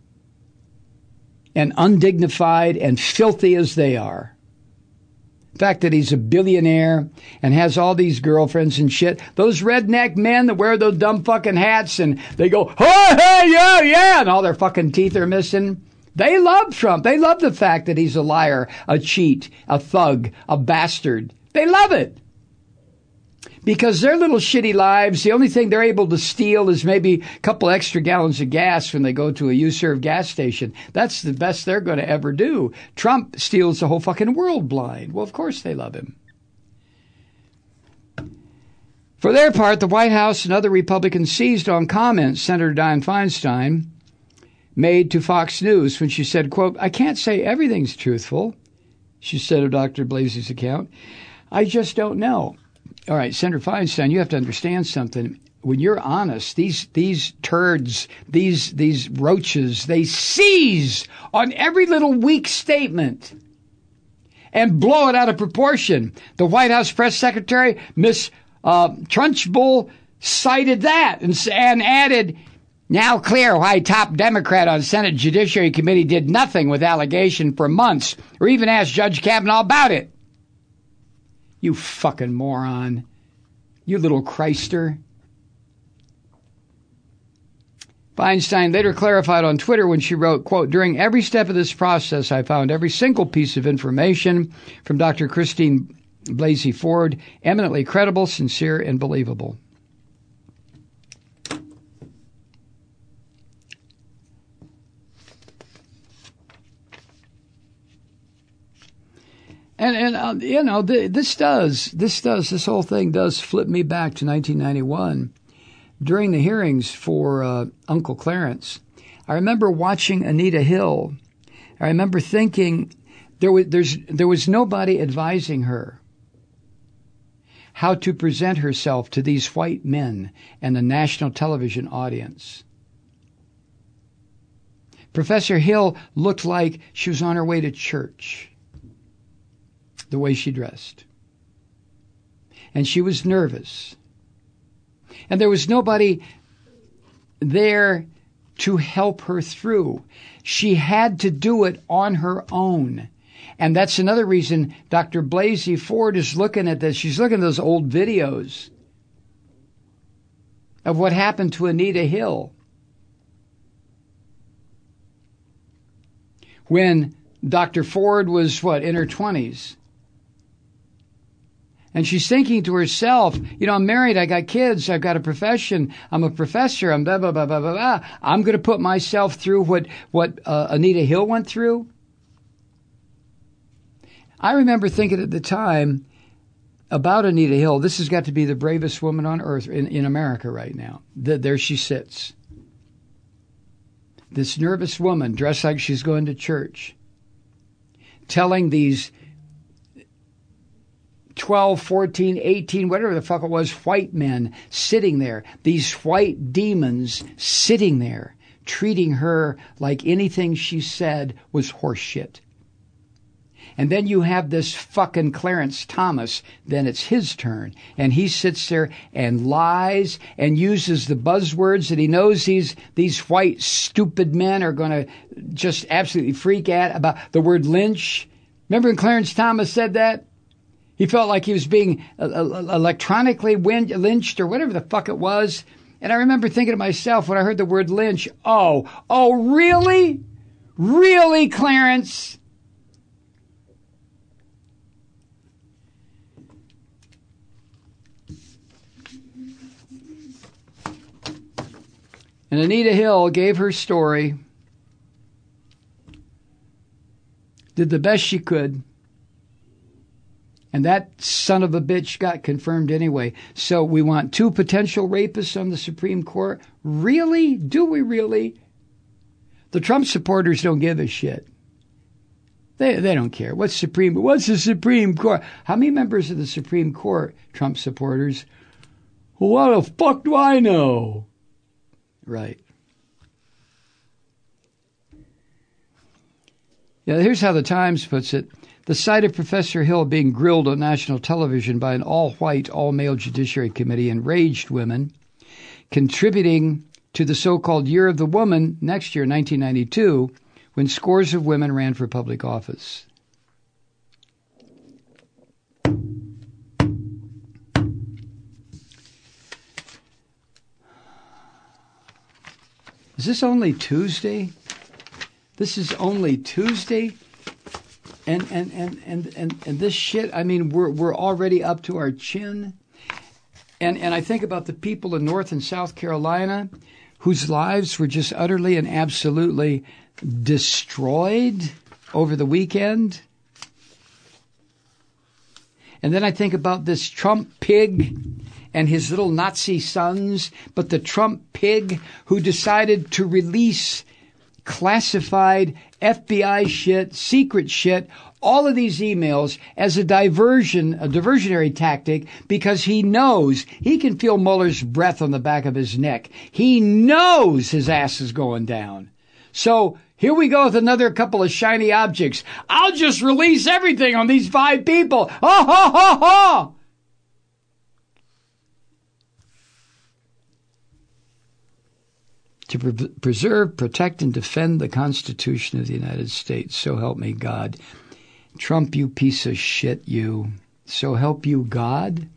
and undignified and filthy as they are. The fact that he's a billionaire and has all these girlfriends and shit. Those redneck men that wear those dumb fucking hats and they go, hey, hey, yeah, yeah, and all their fucking teeth are missing. They love Trump. They love the fact that he's a liar, a cheat, a thug, a bastard. They love it. Because their little shitty lives, the only thing they're able to steal is maybe a couple extra gallons of gas when they go to a U-Serve gas station. That's the best they're going to ever do. Trump steals the whole fucking world blind. Well, of course they love him. For their part, the White House and other Republicans seized on comments Senator Dianne Feinstein made to Fox News when she said, quote, "I can't say everything's truthful," she said of Doctor Blasey's account. "I just don't know." All right, Senator Feinstein, you have to understand something. When you're honest, these these turds, these these roaches, they seize on every little weak statement and blow it out of proportion. The White House press secretary, Miss uh, Trunchbull, cited that and, and added, "Now clear why top Democrat on Senate Judiciary Committee did nothing with allegation for months or even asked Judge Kavanaugh about it." You fucking moron. You little Christer. Feinstein later clarified on Twitter when she wrote, quote, "During every step of this process, I found every single piece of information from Doctor Christine Blasey Ford eminently credible, sincere, and believable." And, and uh, you know, th- this does, this does, this whole thing does flip me back to nineteen ninety-one. During the hearings for uh, Uncle Clarence, I remember watching Anita Hill. I remember thinking there was, there's, there was nobody advising her how to present herself to these white men and the national television audience. Professor Hill looked like she was on her way to church, the way she dressed. And she was nervous. And there was nobody there to help her through. She had to do it on her own. And that's another reason Doctor Blasey Ford is looking at this. She's looking at those old videos of what happened to Anita Hill when Doctor Ford was, what, in her twenties. And she's thinking to herself, you know, I'm married, I got kids, I've got a profession, I'm a professor, I'm blah, blah, blah, blah, blah, blah. I'm going to put myself through what, what uh, Anita Hill went through. I remember thinking at the time about Anita Hill, this has got to be the bravest woman on earth in, in America right now. The, there she sits. This nervous woman dressed like she's going to church, telling these twelve, fourteen, eighteen, whatever the fuck it was, white men sitting there, these white demons sitting there, treating her like anything she said was horseshit. And then you have this fucking Clarence Thomas, then it's his turn. And he sits there and lies and uses the buzzwords that he knows these, these white stupid men are going to just absolutely freak out about. The word lynch. Remember when Clarence Thomas said that? He felt like he was being uh, electronically win- lynched or whatever the fuck it was. And I remember thinking to myself when I heard the word lynch, oh, oh, really? Really, Clarence? And Anita Hill gave her story, did the best she could, and that son of a bitch got confirmed anyway. So we want two potential rapists on the Supreme Court? Really? Do we really? The Trump supporters don't give a shit. They they don't care. What's Supreme? What's the Supreme Court? How many members of the Supreme Court, Trump supporters? Well, what the fuck do I know? Right. Yeah, here's how the Times puts it. The sight of Professor Hill being grilled on national television by an all-white, all-male Judiciary Committee enraged women, contributing to the so-called Year of the Woman next year, nineteen ninety-two, when scores of women ran for public office. Is this only Tuesday? This is only Tuesday? And and, and, and, and and this shit, I mean, we're we're already up to our chin. And and I think about the people in North and South Carolina whose lives were just utterly and absolutely destroyed over the weekend. And then I think about this Trump pig and his little Nazi sons, but the Trump pig who decided to release classified F B I shit, secret shit, all of these emails as a diversion, a diversionary tactic, because he knows he can feel Mueller's breath on the back of his neck. He knows his ass is going down. So here we go with another couple of shiny objects. I'll just release everything on these five people. Ha ha ha ha! To pre- preserve, protect, and defend the Constitution of the United States. So help me God. Trump, you piece of shit, you. So help you God?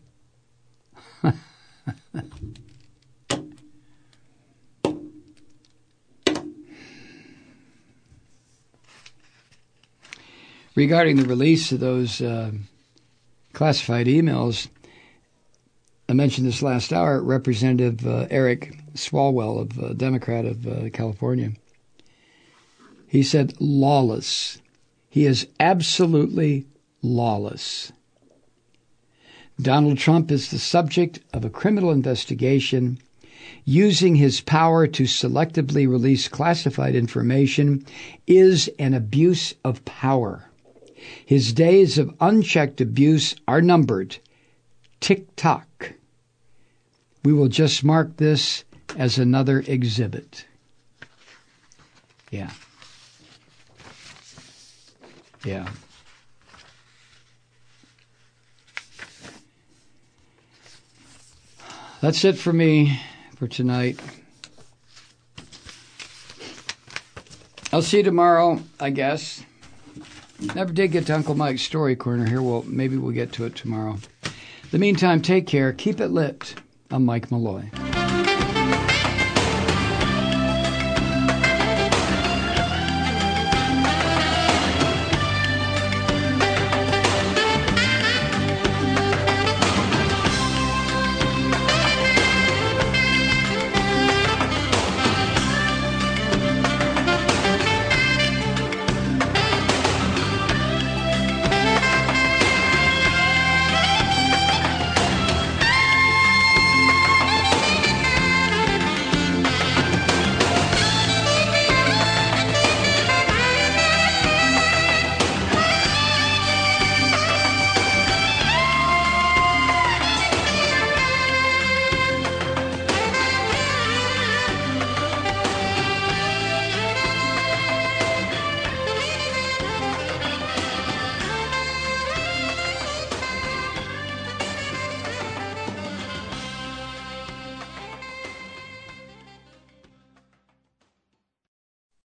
Regarding the release of those uh, classified emails, I mentioned this last hour, Representative uh, Eric Swalwell, of uh, Democrat of uh, California. He said, lawless. He is absolutely lawless. Donald Trump is the subject of a criminal investigation. Using his power to selectively release classified information is an abuse of power. His days of unchecked abuse are numbered. tick-tock. We will just mark this as another exhibit. Yeah. Yeah. That's it for me for tonight. I'll see you tomorrow, I guess. Never did get to Uncle Mike's Story Corner here. Well, maybe we'll get to it tomorrow. In the meantime, take care. Keep it lit. I'm Mike Malloy.